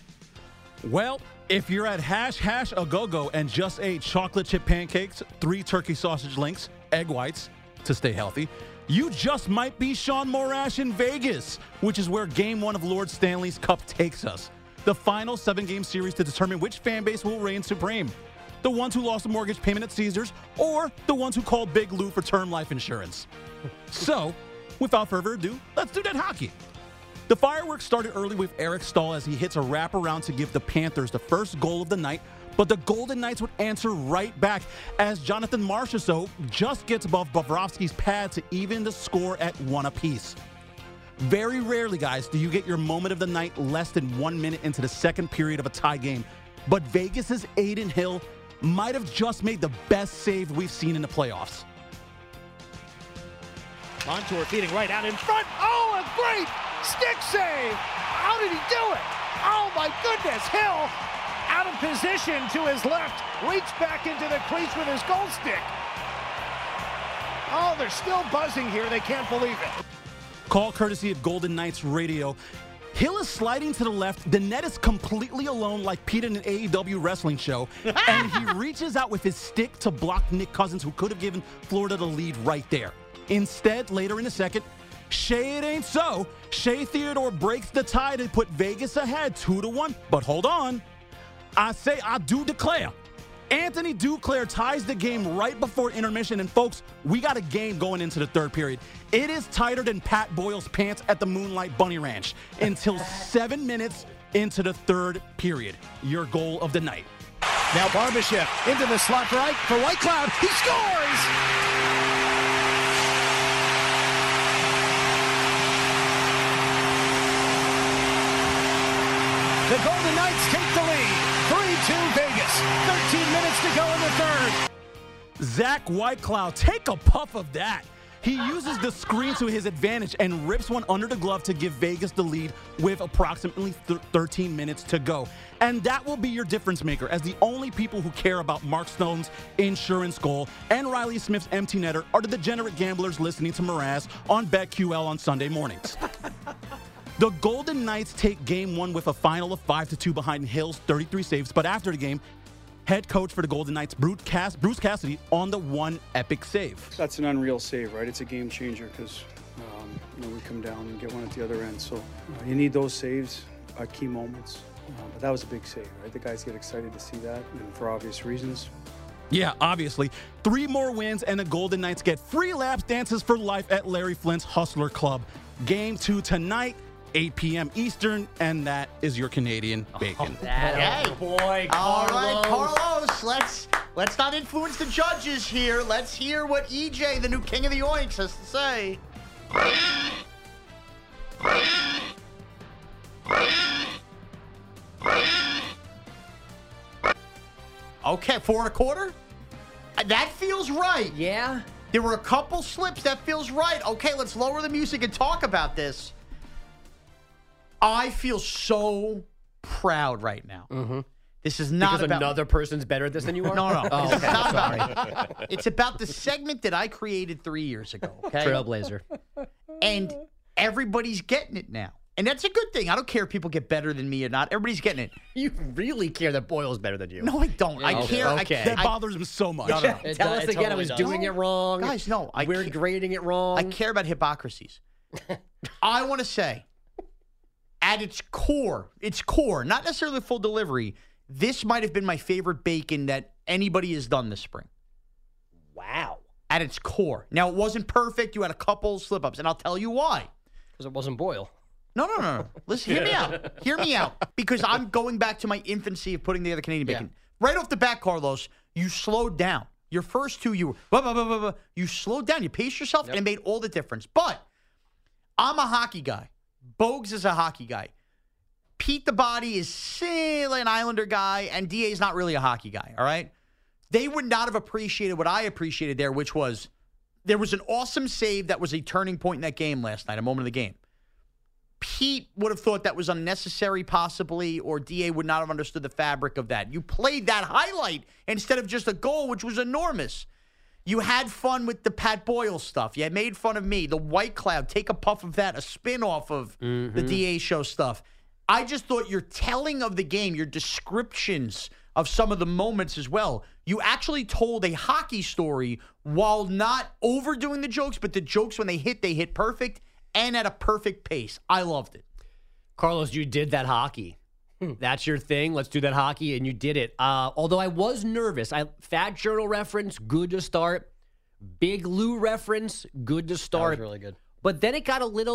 Well, if you're at Hash Hash A Go-Go and just ate chocolate chip pancakes, three turkey sausage links, egg whites to stay healthy, you just might be Sean Morash in Vegas, which is where game one of Lord Stanley's Cup takes us. The final seven-game series to determine which fan base will reign supreme. The ones who lost a mortgage payment at Caesars, or the ones who called Big Lou for term life insurance. So, without further ado, let's do that hockey. The fireworks started early with Eric Stahl as he hits a wraparound to give the Panthers the first goal of the night, but the Golden Knights would answer right back as Jonathan Marchessault just gets above Bobrovsky's pad to even the score at one apiece. Very rarely, guys, do you get your moment of the night less than one minute into the second period of a tie game, but Vegas's Adin Hill might have just made the best save we've seen in the playoffs. Montour feeding right out in front. Oh, a great stick save. How did he do it? Oh, my goodness. Hill out of position to his left. Reached back into the crease with his goal stick. Oh, they're still buzzing here. They can't believe it. Call courtesy of Golden Knights Radio. Hill is sliding to the left. The net is completely alone like Pete in an A E W wrestling show. And he reaches out with his stick to block Nick Cousins, who could have given Florida the lead right there. Instead, later in the second, Shea it ain't so. Shea Theodore breaks the tie to put Vegas ahead two to one. But hold on. I say I do declare. Anthony Duclair ties the game right before intermission. And folks, we got a game going into the third period. It is tighter than Pat Boyle's pants at the Moonlight Bunny Ranch until seven minutes into the third period. Your goal of the night. Now Barbashev into the slot right for White Cloud. He scores! The Golden Knights take the lead. three two Vegas. thirteen minutes to go in the third. Zach Whitecloud, take a puff of that. He uses the screen to his advantage and rips one under the glove to give Vegas the lead with approximately th- thirteen minutes to go. And that will be your difference maker, as the only people who care about Mark Stone's insurance goal and Riley Smith's empty netter are the degenerate gamblers listening to Mraz on BetQL on Sunday mornings. The Golden Knights take game one with a final of five to two behind Hill's thirty-three saves, but after the game, head coach for the Golden Knights, Bruce, Cass- Bruce Cassidy, on the one epic save. That's an unreal save, right? It's a game changer because um, you know we come down and get one at the other end. So uh, you need those saves at key moments. Uh, but that was a big save, right? The guys get excited to see that, and for obvious reasons. Yeah, obviously. Three more wins, and the Golden Knights get free lap dances for life at Larry Flint's Hustler Club. Game two tonight, eight p.m. Eastern, and that is your Canadian bacon. Oh, that, oh boy, Carlos. All right, Carlos, let's let's not influence the judges here. Let's hear what E J, the new king of the Oinks, has to say. Okay, four and a quarter? That feels right. Yeah. There were a couple slips. That feels right. Okay, let's lower the music and talk about this. I feel so proud right now. Mm-hmm. This is not because about another person's better at this than you are? No, no. Oh, This is okay. not Sorry. about it. It's about the segment that I created three years ago. Okay? Trailblazer. And everybody's getting it now. And that's a good thing. I don't care if people get better than me or not. Everybody's getting it. You really care that Boyle's better than you. No, I don't. I Okay. care. I, Okay. I, That bothers him so much. No, no, no. It Tell us it again, I totally was does. doing it wrong. Guys, no. I We're ca- grading it wrong. I care about hypocrisies. I want to say, at its core, its core, not necessarily full delivery, this might have been my favorite bacon that anybody has done this spring. Wow. At its core. Now, it wasn't perfect. You had a couple slip-ups, and I'll tell you why. Because it wasn't Boyle. No, no, no, no. Listen, hear me out. Hear me out. Because I'm going back to my infancy of putting together Canadian bacon. Right off the bat, Carlos, you slowed down. Your first two, you were, blah, blah, blah, blah, blah. You slowed down. You paced yourself, and it made all the difference. But I'm a hockey guy. Bogues is a hockey guy. Pete the Body is still an Islander guy, and D A is not really a hockey guy, all right? They would not have appreciated what I appreciated there, which was there was an awesome save that was a turning point in that game last night, a moment of the game. Pete would have thought that was unnecessary, possibly, or D A would not have understood the fabric of that. You played that highlight instead of just a goal, which was enormous. You had fun with the Pat Boyle stuff. You made fun of me. The White Cloud, take a puff of that, a spin-off of Mm-hmm. the D A show stuff. I just thought your telling of the game, your descriptions of some of the moments as well, you actually told a hockey story while not overdoing the jokes, but the jokes, when they hit, they hit perfect and at a perfect pace. I loved it. Carlos, you did that hockey. That's your thing. Let's do that hockey, and you did it. Uh, although I was nervous. I Fat Journal reference, good to start. Big Lou reference, good to start. That was really good. But then it got a little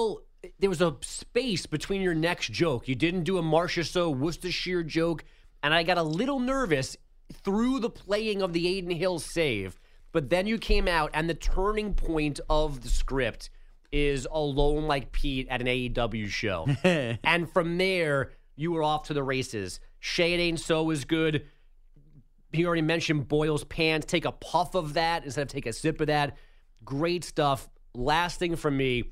there was a space between your next joke. You didn't do a Marcia So Worcestershire joke, and I got a little nervous through the playing of the Aiden Hill save. But then you came out, and the turning point of the script is Alone Like Pete at an A E W show. And from there, you were off to the races. Shay It Ain't So was good. He already mentioned Boyle's Pants. Take a puff of that instead of take a sip of that. Great stuff. Last thing from me,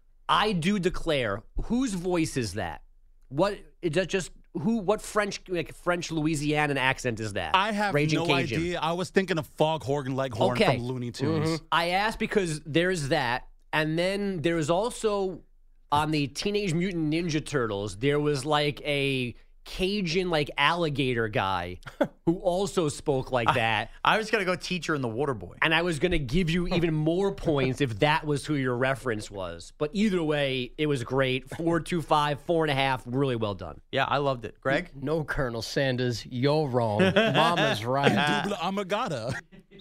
I do declare, whose voice is that? What is that? Just who? What French, like French Louisianan accent is that? I have Raging no Cajun. idea. I was thinking of Foghorn Leghorn Okay. from Looney Tunes. Mhm. I asked because there's that, and then there's also on the Teenage Mutant Ninja Turtles, there was like a Cajun like alligator guy who also spoke like that. I was going to go Teacher and the Water Boy. And I was going to give you even more points if that was who your reference was. But either way, it was great. Four, two, five, four and a half. Really well done. Yeah, I loved it. Greg? No, Colonel Sanders, you're wrong. Mama's right. Double Amagata.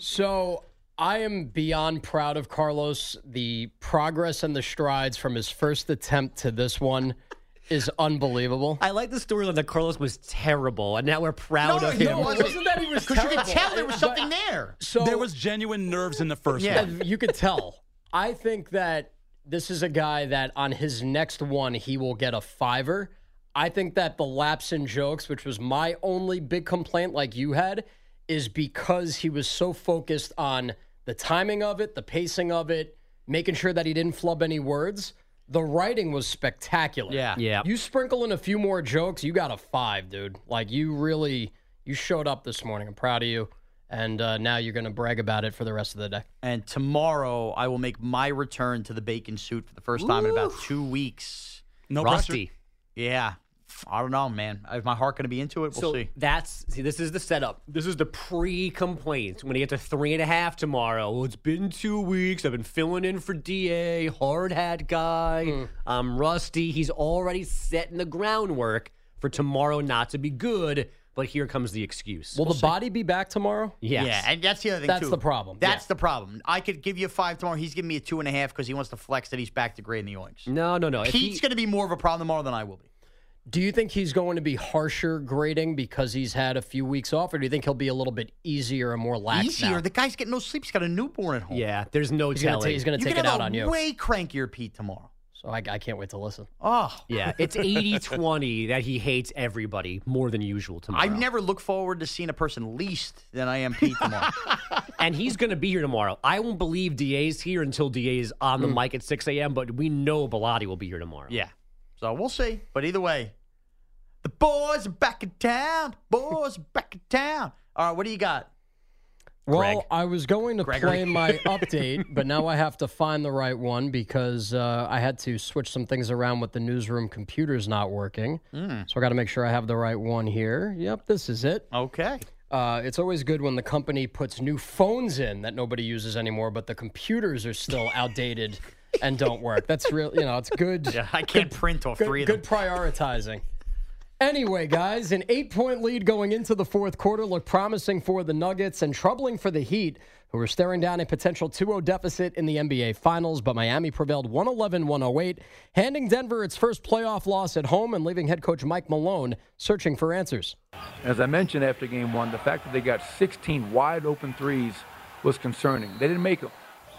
So I am beyond proud of Carlos. The progress and the strides from his first attempt to this one is unbelievable. I like the storyline that Carlos was terrible, and now we're proud No, of no, him. it wasn't. Wasn't that he was Because you could terrible? tell there was something there. So There was genuine nerves in the first Yeah. one. you could tell. I think that this is a guy that on his next one, he will get a fiver. I think that the lapse in jokes, which was my only big complaint like you had, is because he was so focused on the timing of it, the pacing of it, making sure that he didn't flub any words. The writing was spectacular. Yeah. Yeah. You sprinkle in a few more jokes, you got a five, dude. Like, you really, you showed up this morning. I'm proud of you. And uh, now you're going to brag about it for the rest of the day. And tomorrow, I will make my return to the bacon suit for the first time in about two weeks. No Rusty. Yeah. I don't know, man. Is my heart going to be into it? We'll so see. that's see. This is the setup. This is the pre-complaint. When you get to three and a half tomorrow, well, it's been two weeks. I've been filling in for D A, hard hat guy. Mm. I'm rusty. He's already setting the groundwork for tomorrow not to be good. But here comes the excuse. Will We'll the see. body be back tomorrow? Yes. Yeah, and that's the other thing, That's too. the problem. That's the problem. I could give you a five tomorrow. He's giving me a two and a half because he wants to flex that he's back to grading the oinks. No, no, no. If Pete's he- going to be more of a problem tomorrow than I will be. Do you think he's going to be harsher grading because he's had a few weeks off, or do you think he'll be a little bit easier and more lax Easier. now? The guy's getting no sleep. He's got a newborn at home. Yeah, there's no He's gonna telling. ta- he's going to You're take gonna it out have on a you. way crankier Pete tomorrow. So I, I can't wait to listen. Oh. Yeah, it's eighty twenty that he hates everybody more than usual tomorrow. I never look forward to seeing a person least than I am Pete tomorrow. And he's going to be here tomorrow. I won't believe D A's here until D A's on the Mm. mic at six a.m., but we know Bilotti will be here tomorrow. Yeah. So we'll see. But either way, the boys are back in town. Boys are back in town. All right, what do you got? Well, Greg. I was going to Gregory. play my update, but now I have to find the right one because uh, I had to switch some things around with the newsroom computers not working. Mm. So I got to make sure I have the right one here. Yep, this is it. Okay. Uh, it's always good when the company puts new phones in that nobody uses anymore, but the computers are still outdated and don't work. That's real, you know, it's good. Yeah, I can't print off good, three of good them. prioritizing. Anyway, guys, an eight-point lead going into the fourth quarter looked promising for the Nuggets and troubling for the Heat, who were staring down a potential two oh deficit in the N B A Finals, but Miami prevailed one eleven to one oh eight, handing Denver its first playoff loss at home and leaving head coach Mike Malone searching for answers. As I mentioned after game one, the fact that they got sixteen wide open threes was concerning. They didn't make them.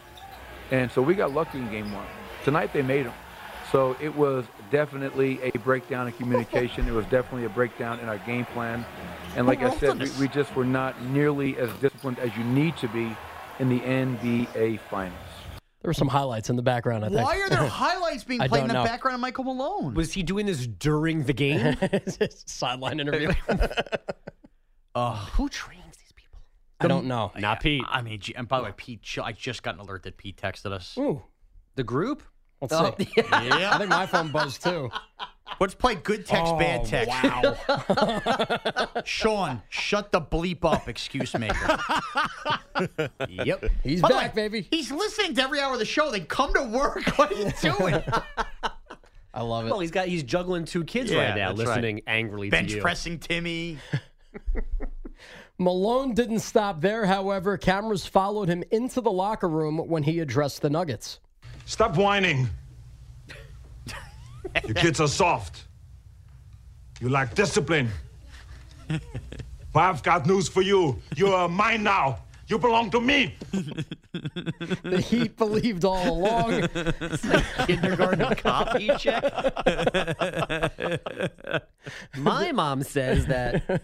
And so we got lucky in game one. Tonight they made them. So it was definitely a breakdown in communication. It was definitely a breakdown in our game plan. And like I said, we, we just were not nearly as disciplined as you need to be in the N B A Finals. There were some highlights in the background, I think. Why are there highlights being I played in don't the know. background of Michael Malone? Was he doing this during the game? Sideline interview. Uh, Who trains these people? I don't know. Not Pete. I mean, gee, and by the way, Pete, ju- I just got an alert that Pete texted us. Ooh, The group? let's Oh, see. Yeah. I think my phone buzzed too. Let's play good text, Oh, bad text. Wow. Sean, shut the bleep up, excuse maker. Yep. He's By the back, way, baby. He's listening to every hour of the show. Then come to work. What are you doing? I love it. Well, he's got he's juggling two kids Yeah, right now, that's right. listening angrily Bench to you. pressing Timmy. Malone didn't stop there, however. Cameras followed him into the locker room when he addressed the Nuggets. Stop whining. You kids are soft. You lack discipline. But I've got news for you. You are mine now. You belong to me. The Heat believed all along. Kindergarten copy check. My mom says that.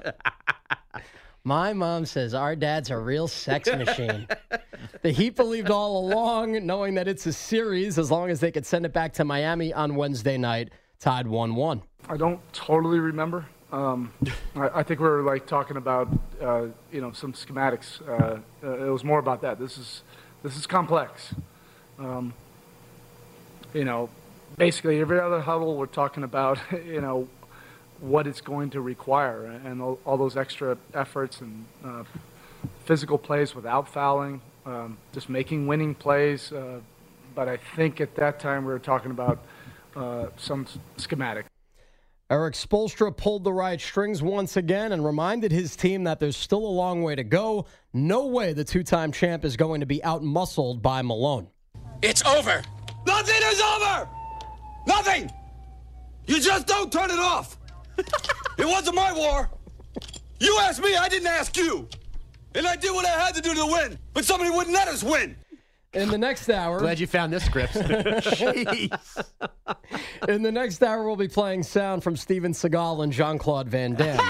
My mom says our dad's a real sex machine. The Heat believed all along, knowing that it's a series, as long as they could send it back to Miami on Wednesday night, tied one one. I don't totally remember. Um, I, I think we were like talking about, uh, you know, some schematics. Uh, uh, it was more about that. This is this is complex. Um, you know, basically every other huddle we're talking about, you know, what it's going to require and all, all those extra efforts and uh, physical plays without fouling, um, just making winning plays. Uh, but I think at that time we were talking about uh, some schematic. Eric Spoelstra pulled the right strings once again and reminded his team that there's still a long way to go. No way the two-time champ is going to be out-muscled by Malone. It's over. Nothing is over. Nothing. You just don't turn it off. It wasn't my war. You asked me, I didn't ask you. And I did what I had to do to win. But somebody wouldn't let us win. In the next hour... Glad you found this script. Jeez. In the next hour, we'll be playing sound from Steven Seagal and Jean-Claude Van Damme.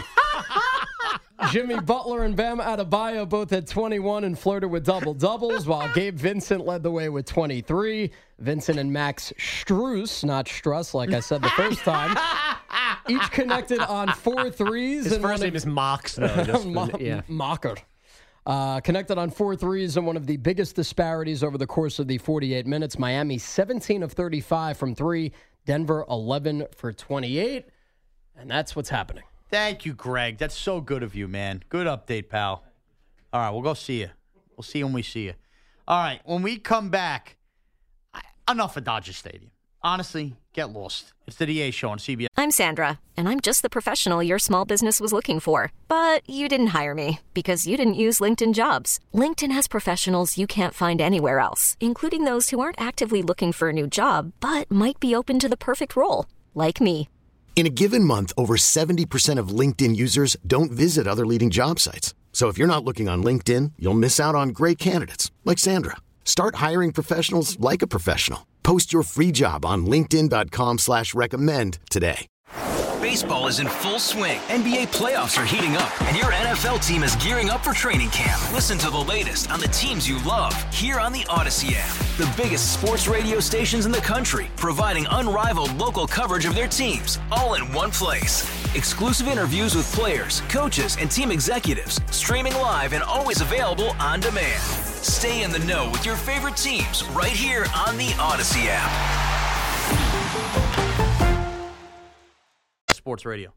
Jimmy Butler and Bam Adebayo both had twenty-one and flirted with double-doubles, while Gabe Vincent led the way with twenty-three. Vincent and Max Strus, not Struss, like I said the first time, each connected on four threes. His and first one name of- is Mox, though. Just, Mo- yeah. Mocker. Uh, connected on four threes and one of the biggest disparities over the course of the forty-eight minutes. Miami seventeen of thirty-five from three. Denver eleven for twenty-eight. And that's what's happening. Thank you, Greg. That's so good of you, man. Good update, pal. All right, we'll go see you. We'll see you when we see you. All right, when we come back, I, enough of Dodger Stadium. Honestly, get lost. It's the D A Show on C B S. I'm Sandra, and I'm just the professional your small business was looking for. But you didn't hire me because you didn't use LinkedIn Jobs. LinkedIn has professionals you can't find anywhere else, including those who aren't actively looking for a new job, but might be open to the perfect role, like me. In a given month, over seventy percent of LinkedIn users don't visit other leading job sites. So if you're not looking on LinkedIn, you'll miss out on great candidates like Sandra. Start hiring professionals like a professional. Post your free job on linkedin.com slash recommend today. Baseball is in full swing. N B A playoffs are heating up, and your N F L team is gearing up for training camp. Listen to the latest on the teams you love here on the Odyssey app. The biggest sports radio stations in the country, providing unrivaled local coverage of their teams, all in one place. Exclusive interviews with players, coaches, and team executives, streaming live and always available on demand. Stay in the know with your favorite teams right here on the Odyssey app. Sports Radio.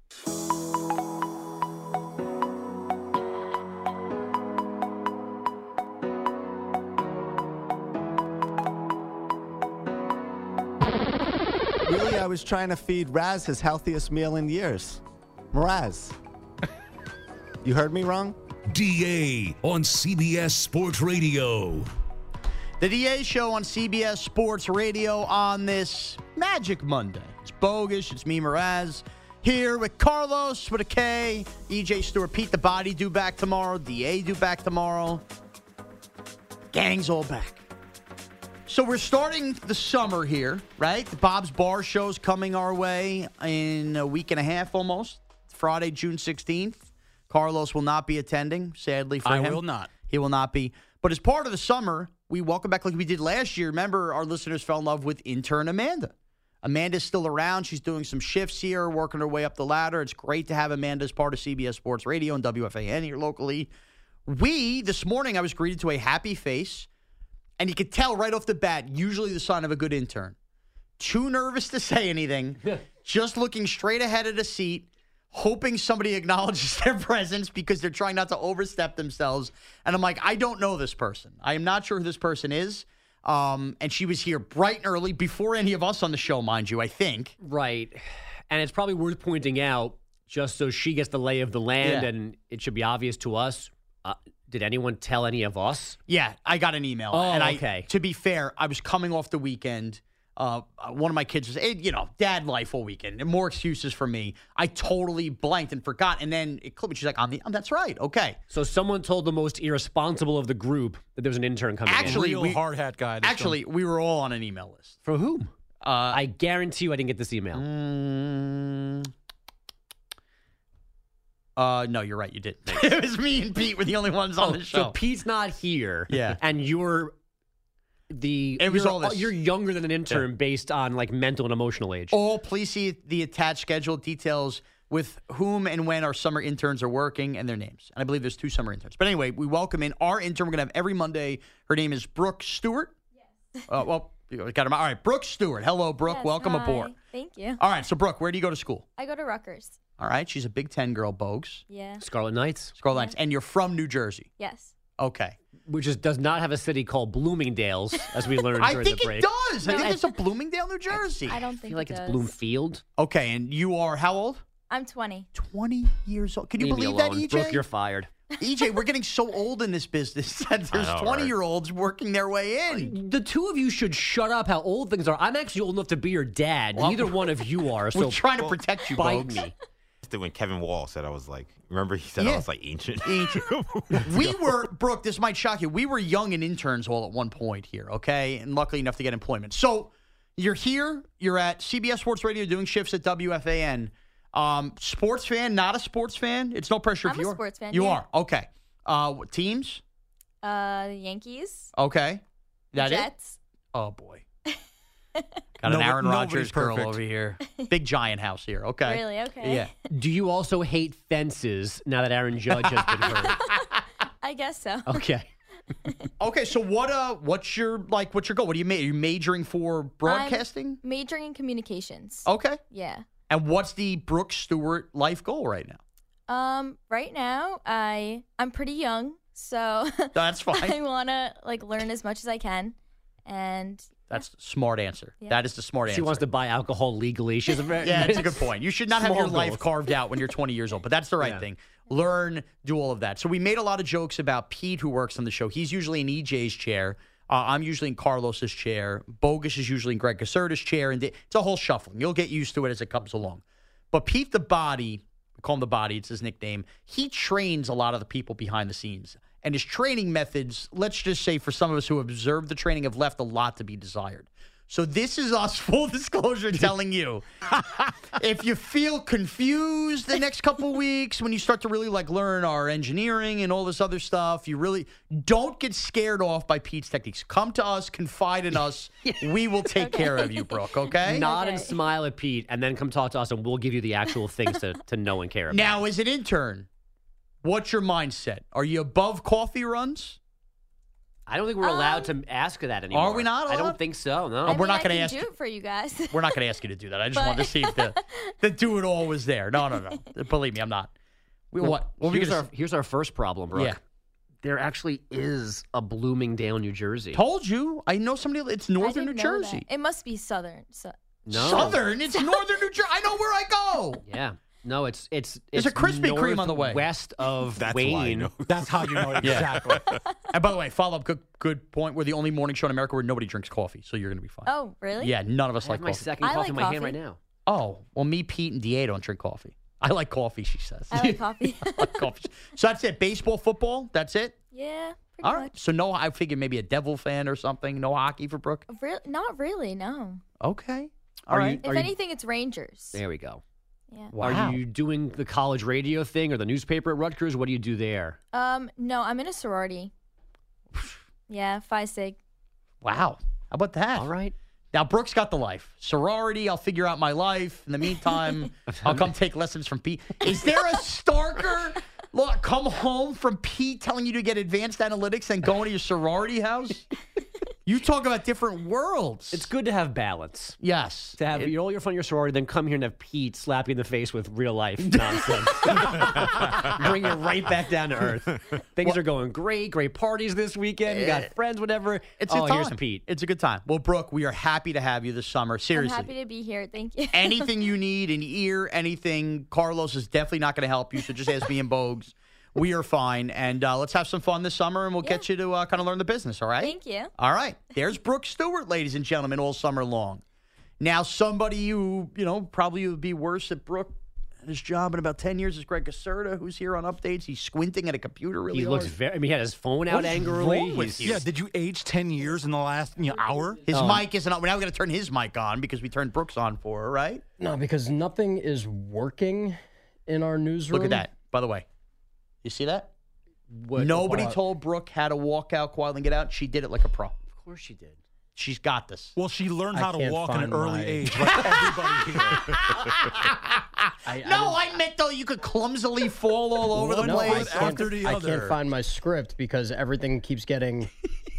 Really, I was trying to feed Raz his healthiest meal in years. Mraz. You heard me wrong? D A on C B S Sports Radio. The D A Show on C B S Sports Radio on this Magic Monday. It's Bogus. It's me, Mraz. Here with Carlos with a K, E J Stewart, Pete the Body due back tomorrow, D A due back tomorrow. Gang's all back. So we're starting the summer here, right? The Bob's Bar Show's coming our way in a week and a half almost. Friday, June sixteenth. Carlos will not be attending, sadly for I him. will not. He will not be. But as part of the summer, we welcome back like we did last year. Remember, our listeners fell in love with intern Amanda. Amanda's still around. She's doing some shifts here, working her way up the ladder. It's great to have Amanda as part of C B S Sports Radio and W F A N here locally. We, this morning, I was greeted to a happy face, and you could tell right off the bat, usually the sign of a good intern. Too nervous to say anything, just looking straight ahead of the seat, hoping somebody acknowledges their presence because they're trying not to overstep themselves. And I'm like, I don't know this person. I am not sure who this person is. Um, and she was here bright and early before any of us on the show, mind you, I think. Right. And it's probably worth pointing out, just so she gets the lay of the land, Yeah. and it should be obvious to us. Uh, did anyone tell any of us? Yeah, I got an email. Oh, and I, okay. To be fair, I was coming off the weekend uh, one of my kids was, hey, you know, dad life all weekend, and more excuses for me. I totally blanked and forgot, and then it clicked. She's like, "I'm the, oh, that's right, okay." So someone told the most irresponsible of the group that there was an intern coming Actually, in. we, hard hat guy. Actually, we were all on an email list. For whom? Uh, I guarantee you I didn't get this email. Mm, uh, no, you're right. You did. It was me and Pete were the only ones on Oh, the show. So Pete's not here. Yeah. And you're the It was you're, all this- you're younger than an intern Yeah. based on like mental and emotional age. All, please see the attached schedule details with whom and when our summer interns are working and their names. And I believe there's two summer interns. But anyway, we welcome in our intern. We're going to have every Monday. Her name is Brooke Stewart. Yes. Uh, well, you got her. All right, Brooke Stewart. Hello, Brooke. Yes, Welcome hi. aboard. Thank you. All right, so Brooke, where do you go to school? I go to Rutgers. All right, she's a Big Ten girl, Bogues. Yeah. Scarlet Knights. Scarlet Knights. And you're from New Jersey. Yes. Okay. Which is does not have a city called Bloomingdale's, as we learned I during think the it break. does. I No, think I- it's a Bloomingdale, New Jersey. I don't I think feel like it it's does. Bloomfield. Okay, and you are how old? I'm twenty. twenty years old. Can you Leave me believe that, alone. E J? Brooke, you're fired. E J, we're getting so old in this business that there's know, right? twenty-year-olds working their way in. The two of you should shut up how old things are. I'm actually old enough to be your dad. Well, Neither one of you are. So We're trying to protect you, bite Bogues. me. When Kevin Wall said I was like, remember he said Yeah. I was like ancient. Ancient. We were, Brooke, this might shock you. We were young and interns all at one point here, okay? And luckily enough to get employment. So you're here, you're at C B S Sports Radio doing shifts at W F A N. Um, sports fan, not a sports fan? It's no pressure if I'm a you are. sports fan, You yeah. are. Okay. Uh, what teams? Uh, the Yankees. Okay. That it? Jets. Oh, boy. Got an Nobody- Aaron nobody's Rodgers girl perfect. over here. Big giant house here. Okay. Really? Okay. Yeah. Do you also hate fences now that Aaron Judge has been hurt? I guess so. Okay. Okay, so what uh what's your like what's your goal? What do you make? Are you majoring for broadcasting? I'm majoring in communications. Okay. Yeah. And what's the Brooke Stewart life goal right now? Um, right now I I'm pretty young, so That's fine. I wanna like learn as much as I can, and That's a smart answer. Yeah. That is the smart answer. She wants to buy alcohol legally. She has a very Yeah, that's a good point. You should not have Small your life goals. carved out when you're twenty years old, but that's the right Yeah. thing. Learn, do all of that. So we made a lot of jokes about Pete, who works on the show. He's usually in E J's chair. Uh, I'm usually in Carlos's chair. Bogus is usually in Greg Caserta's chair, and it's a whole shuffling. You'll get used to it as it comes along. But Pete the Body, we call him the Body, it's his nickname, he trains a lot of the people behind the scenes. And his training methods, let's just say for some of us who observed the training, have left a lot to be desired. So this is us, full disclosure, telling you, if you feel confused the next couple weeks when you start to really like learn our engineering and all this other stuff, you really don't get scared off by Pete's techniques. Come to us, confide in us. We will take care of you, Brooke, okay? Nod and smile at Pete, and then come talk to us, and we'll give you the actual things to, to know and care about. Now, as an intern, what's your mindset? Are you above coffee runs? I don't think we're allowed to ask that anymore. Are we not I allowed? don't think so. No, Uh, we're I not mean, going to I ask can you. do it for you guys. We're not going to ask you to do that. I just But- wanted to see if the, the do it all was there. No, no, no. Believe me, I'm not. We, Well, what? What were you here's, gonna our, say? here's our first problem, Brooke. Yeah. There actually is a Bloomingdale, New Jersey. Told you. I know somebody. It's I northern New didn't know Jersey. that. It must be southern. So. No. Southern? It's northern New Jersey. I know where I go. Yeah. No, it's it's There's it's a Krispy Kreme on the way. West of That's why I Wayne. know. That's how you know Yeah. exactly. And by the way, follow up. Good, good point. We're the only morning show in America where nobody drinks coffee, so you're going to be fine. Oh, really? Yeah, none of us I like have my coffee. second I coffee like in my hand coffee. right now. Oh, well, me, Pete, and D A don't drink coffee. I like coffee, she says. I like coffee. I like coffee. So that's it. Baseball, football. That's it. Yeah. Pretty All right. much. So no, I figured maybe a Devil fan or something. No hockey for Brooke. Re- not really. No. Okay. All Are right. you- If anything, it's Rangers. There we go. Yeah. Wow. Are you doing the college radio thing or the newspaper at Rutgers? What do you do there? Um. No, I'm in a sorority. Yeah, Phi Sig. Wow. How about that? All right. Now, Brooke's got the life. Sorority, I'll figure out my life. In the meantime, I'll come take lessons from Pete. Is there a starker? Look, come home from Pete telling you to get advanced analytics and going to your sorority house? You talk about different worlds. It's good to have balance. Yes. To have It- all your fun in your sorority, then come here and have Pete slap you in the face with real life nonsense. Bring it right back down to earth. Things are going great. Great parties this weekend. You got friends, whatever. It's oh, a time. here's Pete. It's a good time. Well, Brooke, we are happy to have you this summer. Seriously. I'm happy to be here. Thank you. Anything you need, an ear, anything, Carlos is definitely not going to help you, so just ask me and Bogues. We are fine, and uh, let's have some fun this summer, and we'll get you to uh, kind of learn the business, all right? Thank you. All right. There's Brooke Stewart, ladies and gentlemen, all summer long. Now, somebody who, you know, probably would be worse at Brooke at his job in about ten years is Greg Caserta, who's here on updates. He's squinting at a computer really He hard. looks very. I mean, he had his phone out What is angrily. wrong with He's- you? Yeah, did you age ten years in the last you know, hour? His Um, mic isn't on. Now we're going to turn his mic on because we turned Brooks on for her, right? No, because nothing is working in our newsroom. Look at that, by the way. You see that? What- Nobody what? told Brooke how to walk out quietly and get out. She did it like a pro. Of course she did. She's got this. Well, she learned I how to can't walk at an find early my- age, like everybody here. I, No, I meant though you could clumsily fall all over the no, I place. can't, after the I other. can't find my script because everything keeps getting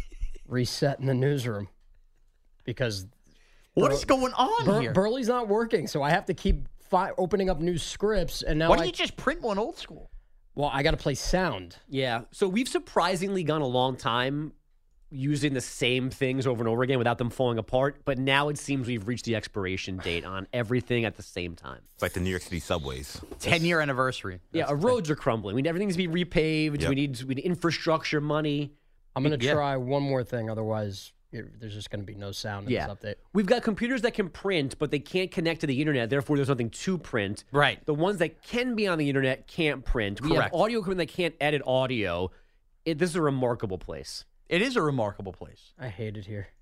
reset in the newsroom. Because What Bur- is going on Bur- here? Burley's not working, so I have to keep fi- opening up new scripts. And now Why I, don't you just print one old school? well, I got to play sound. Yeah. So we've surprisingly gone a long time using the same things over and over again without them falling apart. But now it seems we've reached the expiration date on everything at the same time. It's like the New York City subways. ten-year anniversary. Yeah, our roads are crumbling. We need everything to be repaved. Yep. We need we need infrastructure money. I'm going to Yeah. try one more thing, otherwise it, there's just going to be no sound in Yeah. this update. We've got computers that can print, but they can't connect to the internet. Therefore, there's nothing to print. Right. The ones that can be on the internet can't print. We Correct. have audio equipment that can't edit audio. It, this is a remarkable place. It is a remarkable place. I hate it here.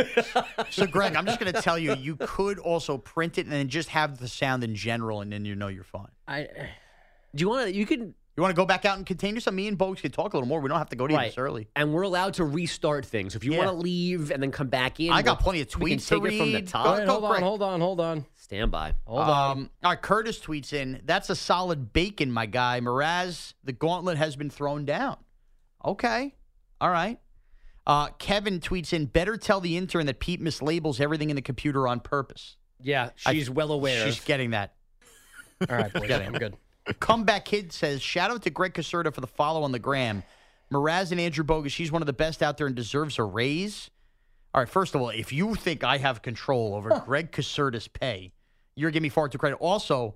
So, Greg, I'm just going to tell you, you could also print it and then just have the sound in general, and then you know you're fine. I Do you want to? You can. You want to go back out and contain yourself? Me and Bogues can talk a little more. We don't have to go to you Right. this early. And we're allowed to restart things. If you Yeah. want to leave and then come back in, I got we'll- plenty of we can tweets take to it from the read. top. Go- Wait, go, hold on, Greg. hold on, hold on. Stand by. Hold on. Um, all right, Curtis tweets in, that's a solid bacon, my guy. Mraz, the gauntlet has been thrown down. Okay. All right. Uh, Kevin tweets in, better tell the intern that Pete mislabels everything in the computer on purpose. Yeah, I- she's well aware. She's getting that. All right, boys, I'm good. Comeback Kid says, shout out to Greg Caserta for the follow on the gram. Mraz and Andrew Bogus, she's one of the best out there and deserves a raise. All right, first of all, if you think I have control over Greg Caserta's pay, you're giving me far too credit. Also,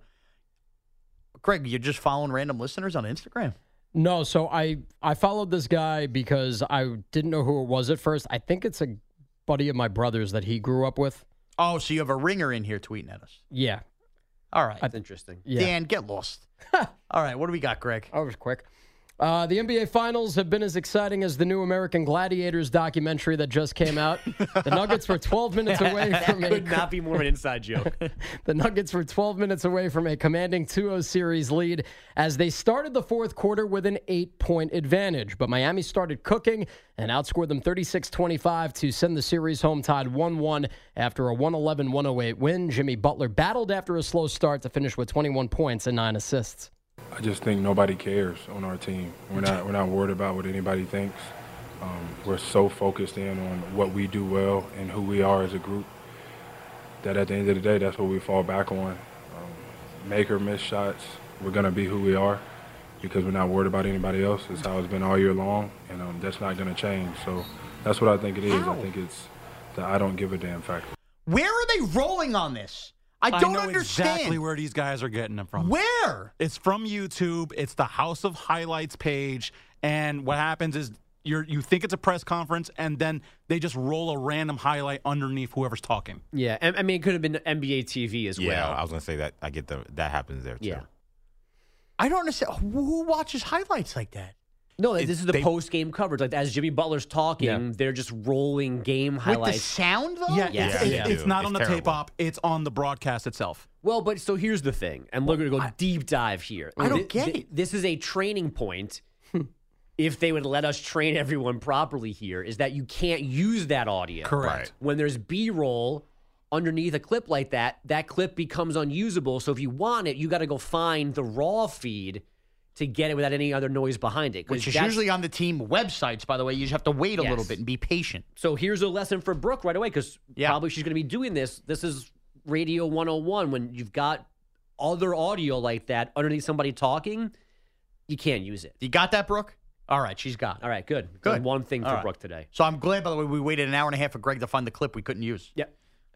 Greg, you're just following random listeners on Instagram. No, so I I followed this guy because I didn't know who it was at first. I think it's a buddy of my brother's that he grew up with. Oh, so you have a ringer in here tweeting at us. Yeah. All right. That's interesting. Yeah. Dan, get lost. All right, what do we got, Greg? That was quick. Uh, the N B A Finals have been as exciting as the new American Gladiators documentary that just came out. The Nuggets were twelve minutes away from That a could not be more of an inside joke. The Nuggets were twelve minutes away from a commanding two oh series lead as they started the fourth quarter with an eight-point advantage. But Miami started cooking and outscored them thirty-six twenty-five to send the series home tied one one after a one eleven one oh eight win. Jimmy Butler battled after a slow start to finish with twenty-one points and nine assists. I just think nobody cares on our team. We're not we're not worried about what anybody thinks. Um, we're so focused in on what we do well and who we are as a group that at the end of the day, that's what we fall back on. Um, make or miss shots, we're gonna be who we are because we're not worried about anybody else. It's how it's been all year long, and um, that's not gonna change. So that's what I think it is. How? I think it's the I don't give a damn factor. Where are they rolling on this? I don't know understand. exactly where these guys are getting them from. Where? It's from YouTube. It's the House of Highlights page. And what happens is you're, you think it's a press conference, and then they just roll a random highlight underneath whoever's talking. Yeah, and, I mean, it could have been N B A T V as Yeah, well. I was gonna say that. I get the that happens there too. Yeah. I don't understand. Who who watches highlights like that? No, It- this is the they- post-game coverage. Like, as Jimmy Butler's talking, Yeah. they're just rolling game With the highlights. sound, though? Yeah, Yeah, it's, yeah. it's, it's not It's on the tape terrible. op. It's on the broadcast itself. Well, but so here's the thing, and we're going to go deep dive here. I don't Th- get th- it. This is a training point. If they would let us train everyone properly here, is that you can't use that audio. Correct. Right. When there's B-roll underneath a clip like that, that clip becomes unusable. So if you want it, you got to go find the raw feed to get it without any other noise behind it. 'Cause Which is that's- usually on the team websites, by the way. You just have to wait a Yes. little bit and be patient. So here's a lesson for Brooke right away, because Yeah. probably she's going to be doing this. This is Radio one oh one. When you've got other audio like that underneath somebody talking, you can't use it. You got that, Brooke? All right, she's got it. All right, good. Good. Done one thing for All right. Brooke today. So I'm glad, by the way, we waited an hour and a half for Greg to find the clip we couldn't use. Yep.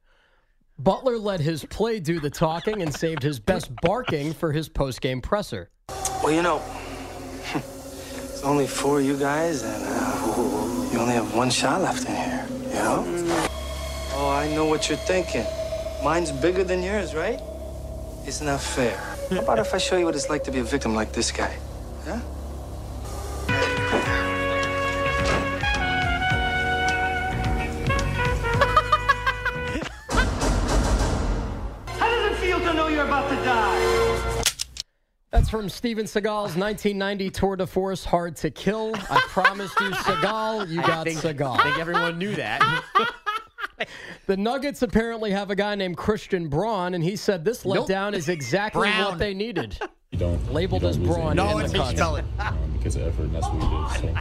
Butler let his play do the talking and saved his best barking for his post-game presser. Well, you know, it's only four of you guys, and uh, you only have one shot left in here, you know? Oh, I know what you're thinking. Mine's bigger than yours, right? Isn't that fair? How about if I show you what it's like to be a victim like this guy? Huh? How does it feel to know you're about to die? That's from Steven Seagal's nineteen ninety tour de force, Hard to Kill. I promised you, Seagal, you I got think, Seagal. I think everyone knew that. The Nuggets apparently have a guy named Christian Braun, and he said this Nope. letdown is exactly Brown. what they needed. You don't Labeled you as don't lose Braun. any No, in it's the how cut. you spell it. um, because of effort, and that's what we did. So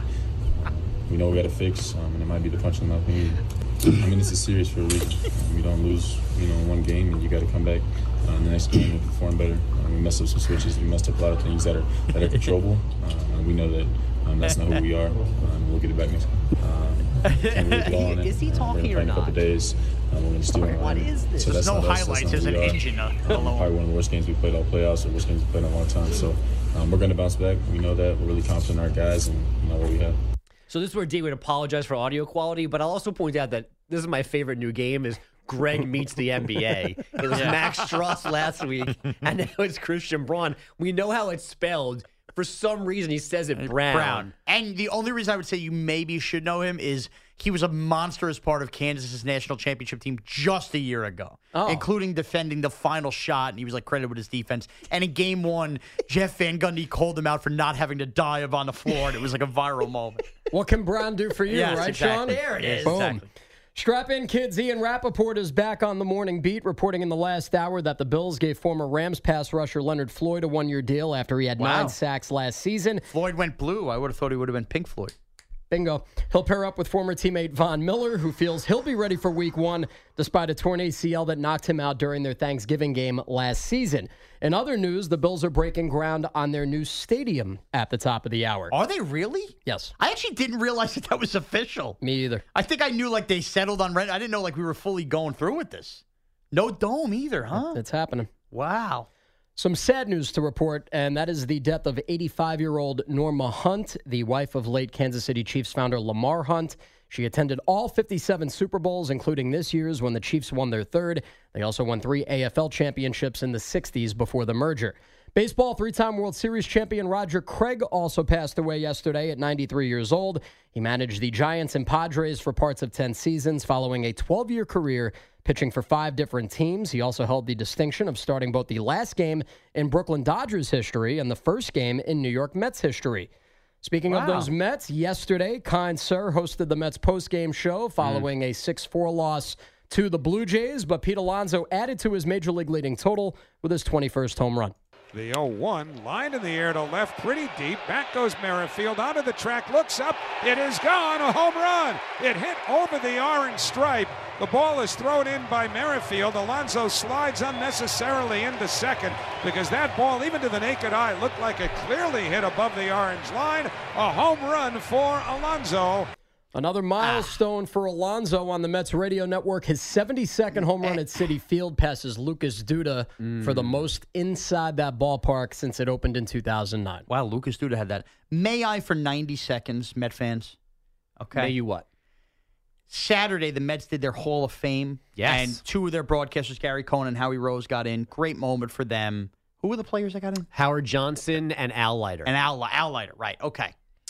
we know we got to fix, um, and it might be the punch in the mouth we need. I mean, this is serious for a reason. Um, you don't lose, you know, one game, and you got to come back uh, in the next game and perform better. Um, we messed up some switches. We messed up a lot of things that are that are controllable. Um, and we know that um, that's not who we are. Um, we'll get it back next time. Um, can't really dwell on it. Is he Um, talking we're or gonna play in a couple not? days. Um, we're going to steal it. What is this? So that's There's no not us, that's highlights. not There's who an we are. engine uh, Um, alone. Probably one of the worst games we played all playoffs, or worst games we played in a long time. So um, we're going to bounce back. We know that. We're really confident in our guys and you know what we have. So this is where D would apologize for audio quality, but I'll also point out that this is my favorite new game is Greg meets the N B A. It was Max Struss last week, and now it's Christian Braun. We know how it's spelled. For some reason, he says it Brown. Brown. And the only reason I would say you maybe should know him is he was a monstrous part of Kansas's national championship team just a year ago, Oh. including defending the final shot, and he was like credited with his defense. And in game one, Jeff Van Gundy called him out for not having to dive on the floor, and it was like a viral moment. What can Brown do for you, Yes, right, exactly. Sean? There it is. Boom. Exactly. Strap in, kids. Ian Rappaport is back on the morning beat, reporting in the last hour that the Bills gave former Rams pass rusher Leonard Floyd a one-year deal after he had Wow. nine sacks last season. Floyd went blue. I would have thought he would have been Pink Floyd. Bingo. He'll pair up with former teammate Von Miller, who feels he'll be ready for week one despite a torn A C L that knocked him out during their Thanksgiving game last season. In other news, the Bills are breaking ground on their new stadium at the top of the hour. Are they really? Yes. I actually didn't realize that that was official. Me either. I think I knew like they settled on rent. I didn't know like we were fully going through with this. No dome either, huh? It's happening. Wow. Some sad news to report, and that is the death of eighty-five-year-old Norma Hunt, the wife of late Kansas City Chiefs founder Lamar Hunt. She attended all fifty-seven Super Bowls, including this year's when the Chiefs won their third. They also won three A F L championships in the sixties before the merger. Baseball three-time World Series champion Roger Craig also passed away yesterday at ninety-three years old. He managed the Giants and Padres for parts of ten seasons following a twelve-year career pitching for five different teams. He also held the distinction of starting both the last game in Brooklyn Dodgers history and the first game in New York Mets history. Speaking Wow. of those Mets, yesterday, Kind Sir hosted the Mets postgame show following a six four loss to the Blue Jays, but Pete Alonso added to his major league leading total with his twenty-first home run. The oh one, line in the air to left, pretty deep. Back goes Merrifield, onto the track, looks up. It is gone, a home run. It hit over the orange stripe. The ball is thrown in by Merrifield. Alonso slides unnecessarily into second because that ball, even to the naked eye, looked like it clearly hit above the orange line. A home run for Alonso. Another milestone for Alonso on the Mets radio network. His seventy-second home run at Citi Field passes Lucas Duda for the most inside that ballpark since it opened in two thousand nine. Wow, Lucas Duda had that. May I for ninety seconds, Met fans? Okay. May you what? Saturday, the Mets did their Hall of Fame. Yes. And two of their broadcasters, Gary Cohen and Howie Rose, got in. Great moment for them. Who were the players that got in? Howard Johnson and Al Leiter. And Al, Al Leiter, right. Okay.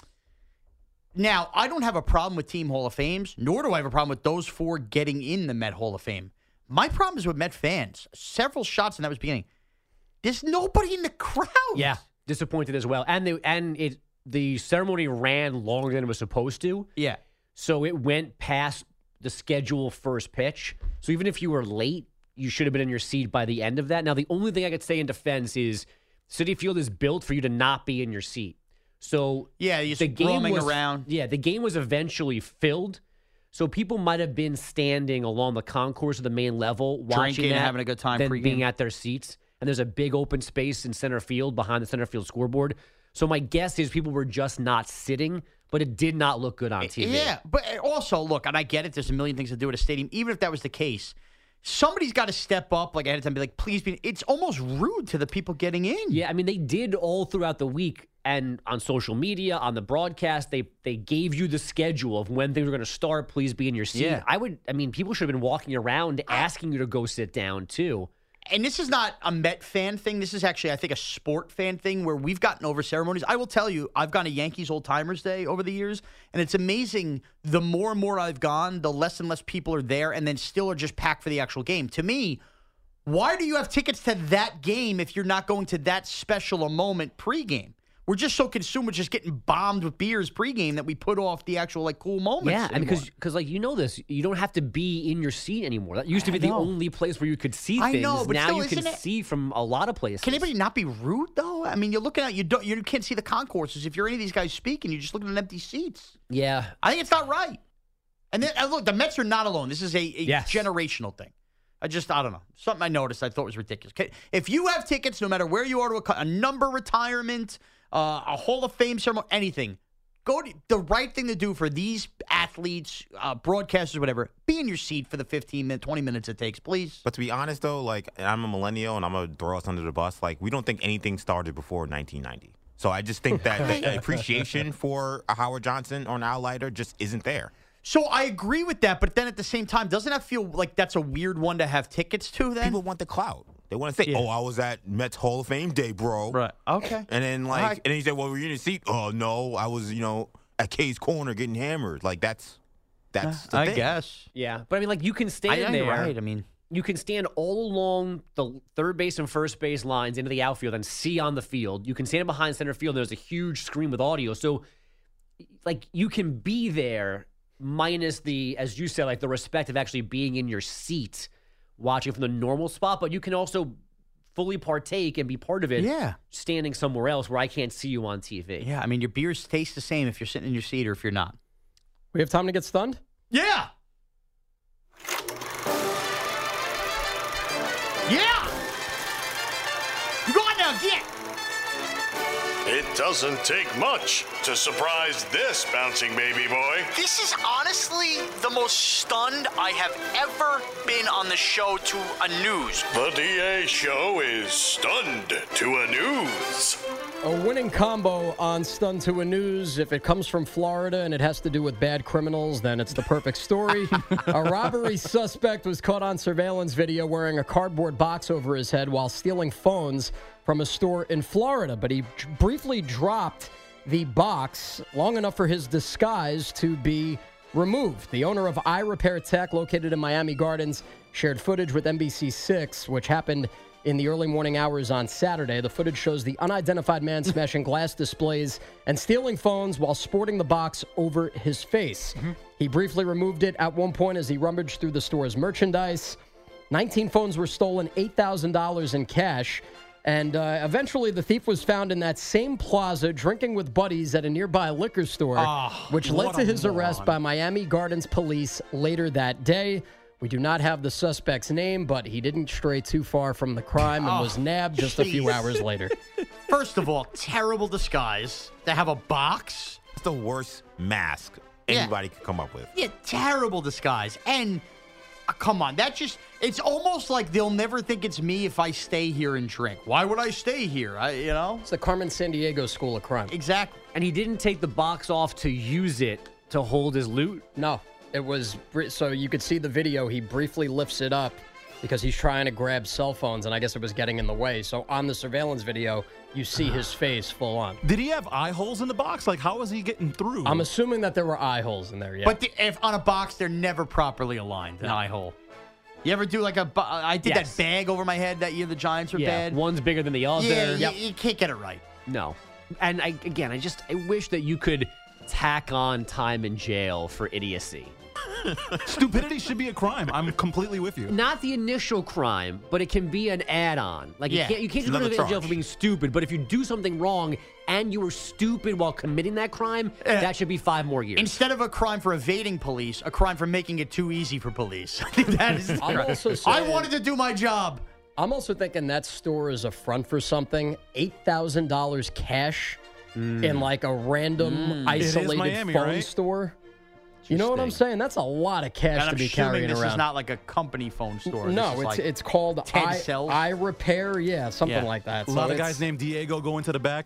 Now, I don't have a problem with Team Hall of Fames, nor do I have a problem with those four getting in the Met Hall of Fame. My problem is with Met fans. Several shots in that was beginning. There's nobody in the crowd. Yeah, disappointed as well. And the and it the ceremony ran longer than it was supposed to. Yeah. So it went past the scheduled first pitch. So even if you were late, you should have been in your seat by the end of that. Now, the only thing I could say in defense is Citi Field is built for you to not be in your seat. So yeah, you're the game roaming was, around. Yeah, the game was eventually filled. So people might have been standing along the concourse of the main level, watching Drinking and that, having a good time then pregame. being at their seats. And there's a big open space in center field behind the center field scoreboard. So my guess is people were just not sitting, but it did not look good on T V. Yeah, but also, look, and I get it, there's a million things to do at a stadium. Even if that was the case, somebody's got to step up like ahead of time and be like, please be. It's almost rude to the people getting in. Yeah, I mean, they did all throughout the week And on social media, on the broadcast, they they gave you the schedule of when things were going to start. Please be in your seat. Yeah. I would. I mean, people should have been walking around asking you to go sit down too. And this is not a Met fan thing. This is actually, I think, a sport fan thing where we've gotten over ceremonies. I will tell you, I've gone to Yankees Old Timers Day over the years, and it's amazing. The more and more I've gone, the less and less people are there, and then still are just packed for the actual game. To me, why do you have tickets to that game if you're not going to that special a moment pregame? We're just so consumed with just getting bombed with beers pregame that we put off the actual like cool moments. Yeah, and anymore. because because like you know this, you don't have to be in your seat anymore. That used to be I the know. only place where you could see I things. know, but now still, you can isn't it- see from a lot of places. Can anybody not be rude though? I mean, you're looking at you don't you can't see the concourses if you're any of these guys speaking. You're just looking at empty seats. Yeah, I think it's not right. And then uh, look, the Mets are not alone. This is a, a Yes. generational thing. I just I don't know something I noticed I thought was ridiculous. Okay, if you have tickets, no matter where you are to a, co- a number retirement, uh, a Hall of Fame ceremony, anything, go to the right thing to do for these athletes, uh, broadcasters, whatever. Be in your seat for the fifteen minute, twenty minutes it takes, please. But to be honest, though, like, I'm a millennial, and I'm going to throw us under the bus. Like, we don't think anything started before nineteen ninety. So I just think that the appreciation for a Howard Johnson or an Al Leiter just isn't there. So I agree with that, but then at the same time, doesn't that feel like that's a weird one to have tickets to then? People want the clout. They want to say, Yeah. oh, I was at Mets Hall of Fame Day, bro. Right. Okay. And then, like, All right. and then you say, well, were you in your seat? Oh, no, I was, you know, at K's corner getting hammered. Like, that's, that's the I thing. guess. Yeah, but I mean, like you can stand I know there. you're right. I mean, you can stand all along the third base and first base lines into the outfield and see on the field. You can stand behind center field. There's a huge screen with audio, so like you can be there minus the, as you said, like the respect of actually being in your seat, watching from the normal spot. But you can also fully partake and be part of it. Yeah. Standing somewhere else where I can't see you on T V. yeah, I mean, your beers taste the same if you're sitting in your seat or if you're not. We have time to get stunned? Yeah. Yeah. Go on now, get. It doesn't take much to surprise this bouncing baby boy. This is honestly the most stunned I have ever been on the show to a news. The D A show is stunned to a news. A winning combo on Stun to a News. If it comes from Florida and it has to do with bad criminals, then it's the perfect story. A robbery suspect was caught on surveillance video wearing a cardboard box over his head while stealing phones from a store in Florida. But he j- briefly dropped the box long enough for his disguise to be removed. The owner of iRepair Tech, located in Miami Gardens, shared footage with N B C six, which happened in the early morning hours on Saturday. The footage shows the unidentified man smashing glass displays and stealing phones while sporting the box over his face. Mm-hmm. He briefly removed it at one point as he rummaged through the store's merchandise. nineteen phones were stolen, eight thousand dollars in cash. And uh, eventually the thief was found in that same plaza drinking with buddies at a nearby liquor store, Oh, which led what to a his arrest moron. by Miami Gardens police later that day. We do not have the suspect's name, but he didn't stray too far from the crime and Oh, was nabbed just a few jeez. hours later. First of all, terrible disguise to have a box. It's the worst mask Yeah. anybody could come up with. Yeah, terrible disguise. And uh, come on, that just, it's almost like they'll never think it's me if I stay here and drink. Why would I stay here? I, you know? It's the Carmen Sandiego School of Crime. Exactly. And he didn't take the box off to use it to hold his loot? No. It was, br- so you could see the video. He briefly lifts it up because he's trying to grab cell phones, and I guess it was getting in the way. So on the surveillance video, you see his face full on. Did he have eye holes in the box? Like, how was he getting through? I'm assuming that there were eye holes in there, yeah. But the, if on a box, they're never properly aligned, an eye hole. You ever do like a, bo- I did Yes. that bag over my head that year the Giants were Yeah, bad. one's bigger than the other. Yeah, you- Yep. you can't get it right. No. And I, again, I just I wish that you could tack on time in jail for idiocy. Stupidity should be a crime. I'm completely with you. Not the initial crime, but it can be an add-on. Like Yeah. you can't you can't just go to Another jail charge. for being stupid, but if you do something wrong and you were stupid while committing that crime, that should be five more years. Instead of a crime for evading police, a crime for making it too easy for police. I think that is the I'm crime. also I saying- wanted to do my job. I'm also thinking that store is a front for something. eight thousand dollars cash in like a random It is isolated Miami, phone right? store. You know what I'm saying? That's a lot of cash And to I'm be assuming carrying this around. is not like a company phone store. No, This is it's like it's called ten I, cells. I Repair, yeah, something Yeah. like that. A So lot of it's- guys named Diego go into the back.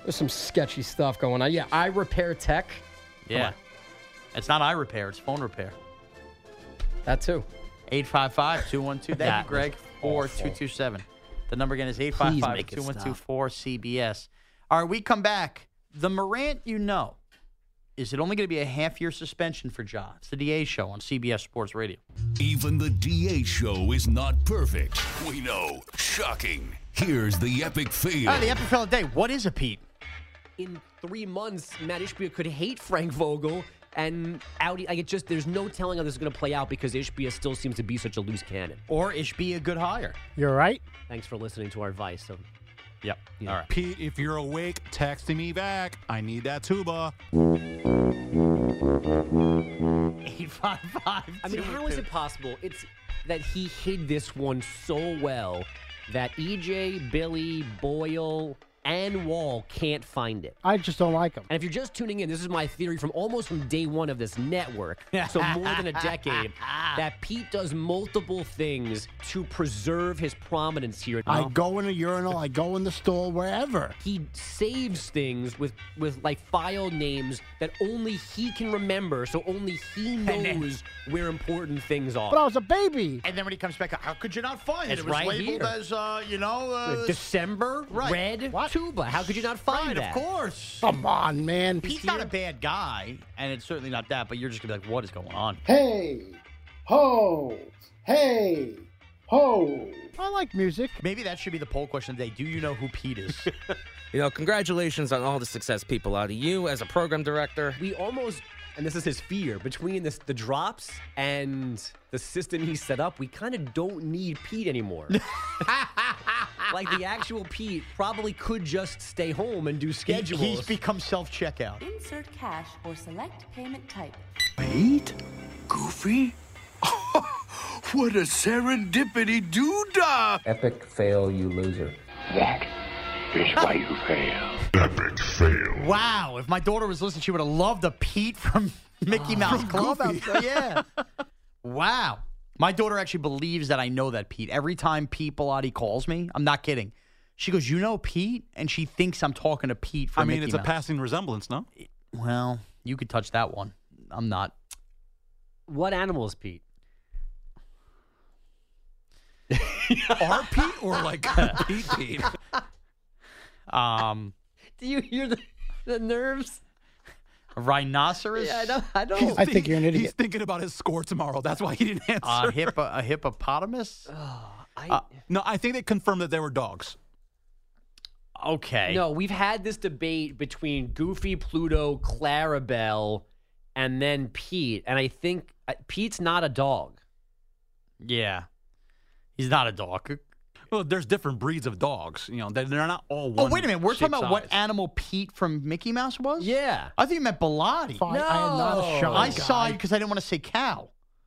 There's some sketchy stuff going on. Yeah, I Repair Tech. Yeah. It's not eye repair, it's phone repair. That too. eight five five, two one two. Thank That you, Greg. four two two seven. The number again is eight five five, two one two four, C B S. All right, we come back. The Morant you know. Is it only going to be a half-year suspension for Ja? It's the D A Show on C B S Sports Radio. Even the D A Show is not perfect. We know. Shocking. Here's the epic fail. All right, the epic fail of the day. What is a Pete? In three months, Matt Ishbia could hate Frank Vogel, and Audi. Like it just, there's no telling how this is going to play out because Ishbia still seems to be such a loose cannon. Or Ishbia a good hire. You're right. Thanks for listening to our advice. So, yep. Yeah. All right. Pete, if you're awake, text me back. I need that tuba. eight five five. I mean, how is it possible? It's that he hid this one so well that E J, Billy, Boyle, and Wall can't find it. I just don't like him. And if you're just tuning in, this is my theory from almost from day one of this network, so more than a decade, that Pete does multiple things to preserve his prominence here. I go in a urinal, I go in the stall, wherever. He saves things with, with like file names that only he can remember, so only he knows where important things are. But I was a baby. And then when he comes back, how could you not find it? It's It was right labeled here. as, uh, you know... Uh, December, right. red, What? tuba. How could you not find right, that? of course. Come on, man. Pete's not a bad guy, and it's certainly not that, but you're just going to be like, what is going on? Hey, ho, hey, ho. I like music. Maybe that should be the poll question today. Do you know who Pete is? You know, congratulations on all the success, people. Out of you as a program director. We almost, and this is his fear, between this, the drops and the system he set up, we kind of don't need Pete anymore. Like the actual Pete probably could just stay home and do schedules. He, he's become self-checkout. Insert cash or select payment type. Wait? Goofy? What a serendipity doodah! Epic fail, you loser. That is why you fail. Epic fail. Wow, if my daughter was listening, she would have loved a Pete from Mickey Mouse Clubhouse. Yeah. Wow. My daughter actually believes that I know that Pete. Every time Pete Bellotti calls me, I'm not kidding. She goes, you know Pete? And she thinks I'm talking to Pete from I mean, Mickey it's a Mouse. passing resemblance, no? Well, you could touch that one. I'm not. What animal is Pete? Our Pete or like Pete Pete? Um, Do you hear the, the nerves? A rhinoceros? Yeah, I don't. I don't. I think you're an idiot. He's thinking about his score tomorrow. That's why he didn't answer. A, hippo, a hippopotamus? I, Uh, no, I think they confirmed that they were dogs. Okay. No, we've had this debate between Goofy, Pluto, Clarabelle, and then Pete. And I think uh, Pete's not a dog. Yeah. He's not a dog. Well, there's different breeds of dogs. You know, they're, they're not all Oh, one. wait a minute. We're talking shape about what size. animal Pete from Mickey Mouse was? Yeah. I think you meant Bellotti. Fine, I am not a shy I guy. sighed because I didn't want to say cow.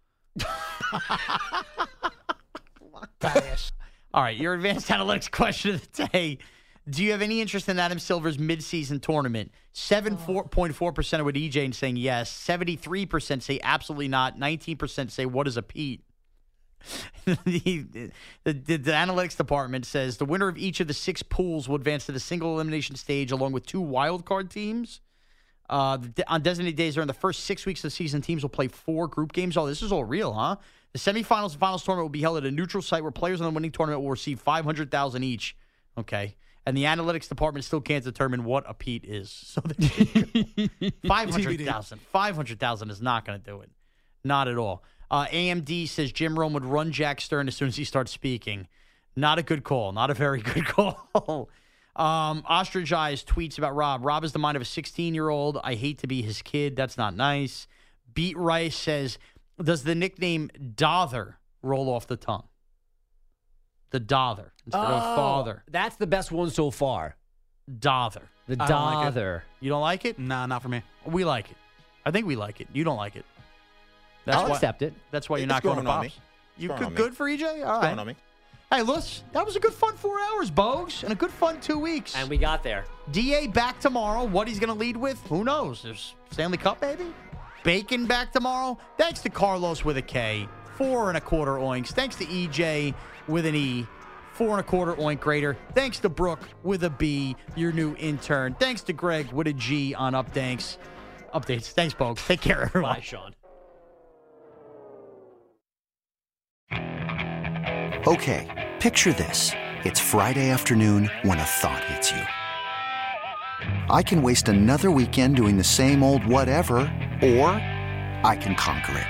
All right, your advanced analytics question of the day. Do you have any interest in Adam Silver's midseason tournament? seven point four percent with E J saying yes. seventy-three percent say absolutely not. nineteen percent say, what is a Pete? the, the, the, the analytics department says the winner of each of the six pools will advance to the single elimination stage along with two wild card teams. Uh, the, on designated days during the first six weeks of the season, teams will play four group games. Oh, this is all real, huh? The semifinals and finals tournament will be held at a neutral site where players in the winning tournament will receive five hundred thousand dollars each. Okay. And the analytics department still can't determine what a Pete is. So five hundred thousand dollars. five hundred thousand dollars is not going to do it. Not at all. Uh, A M D says Jim Rome would run Jack Stern as soon as he starts speaking. Not a good call. Not a very good call. um, Ostrich Eyes tweets about Rob. Rob is the mind of a sixteen-year-old. I hate to be his kid. That's not nice. Beat Rice says, does the nickname Dother roll off the tongue? The Dother instead of father. That's the best one so far. Dother. The I don't like it. Dother. You don't like it? Nah, not for me. We like it. I think we like it. You don't like it. I'll why, accept it. That's why you're It's not going to growing on Pops. me. You growing good, on me. good for E J? All It's right. growing on me. Hey, listen, that was a good fun four hours, Bogues, and a good fun two weeks. And we got there. D A back tomorrow. What he's going to lead with, who knows? There's Stanley Cup, maybe? Bacon back tomorrow. Thanks to Carlos with a K. Four and a quarter oinks. Thanks to E J with an E. four and a quarter oink grader. Thanks to Brooke with a B, your new intern. Thanks to Greg with a G on Updates. Updates. Thanks, folks. Take care, everyone. Bye, Sean. Okay, picture this. It's Friday afternoon when a thought hits you. I can waste another weekend doing the same old whatever, or I can conquer it.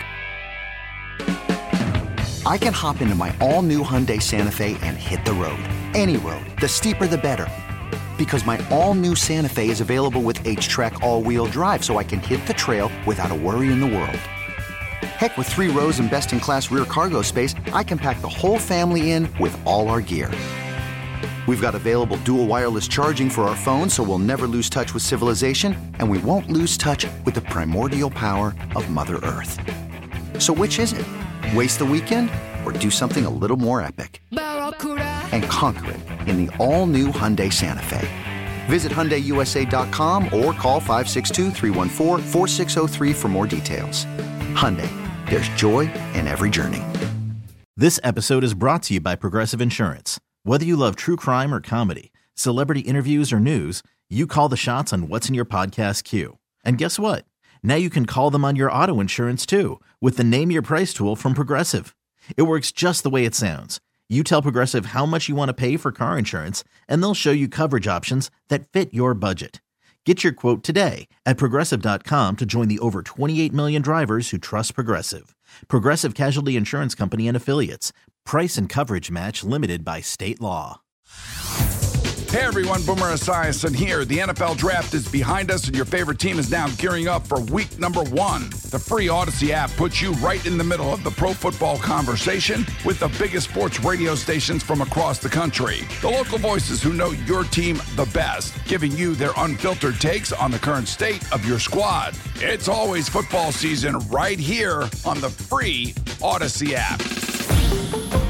I can hop into my all-new Hyundai Santa Fe and hit the road. Any road. The steeper, the better. Because my all-new Santa Fe is available with H-Track all-wheel drive, so I can hit the trail without a worry in the world. Heck, with three rows and best-in-class rear cargo space, I can pack the whole family in with all our gear. We've got available dual wireless charging for our phones, so we'll never lose touch with civilization, and we won't lose touch with the primordial power of Mother Earth. So which is it? Waste the weekend or do something a little more epic? And conquer it in the all-new Hyundai Santa Fe. Visit Hyundai U S A dot com or call five six two, three one four, four six zero three for more details. Hyundai, there's joy in every journey. This episode is brought to you by Progressive Insurance. Whether you love true crime or comedy, celebrity interviews or news, you call the shots on what's in your podcast queue. And guess what? Now you can call them on your auto insurance too with the Name Your Price tool from Progressive. It works just the way it sounds. You tell Progressive how much you want to pay for car insurance, and they'll show you coverage options that fit your budget. Get your quote today at Progressive dot com to join the over twenty-eight million drivers who trust Progressive. Progressive Casualty Insurance Company and Affiliates. Price and coverage match limited by state law. Hey everyone, Boomer Esiason here. The N F L Draft is behind us and your favorite team is now gearing up for week number one. The free Odyssey app puts you right in the middle of the pro football conversation with the biggest sports radio stations from across the country. The local voices who know your team the best, giving you their unfiltered takes on the current state of your squad. It's always football season right here on the free Odyssey app.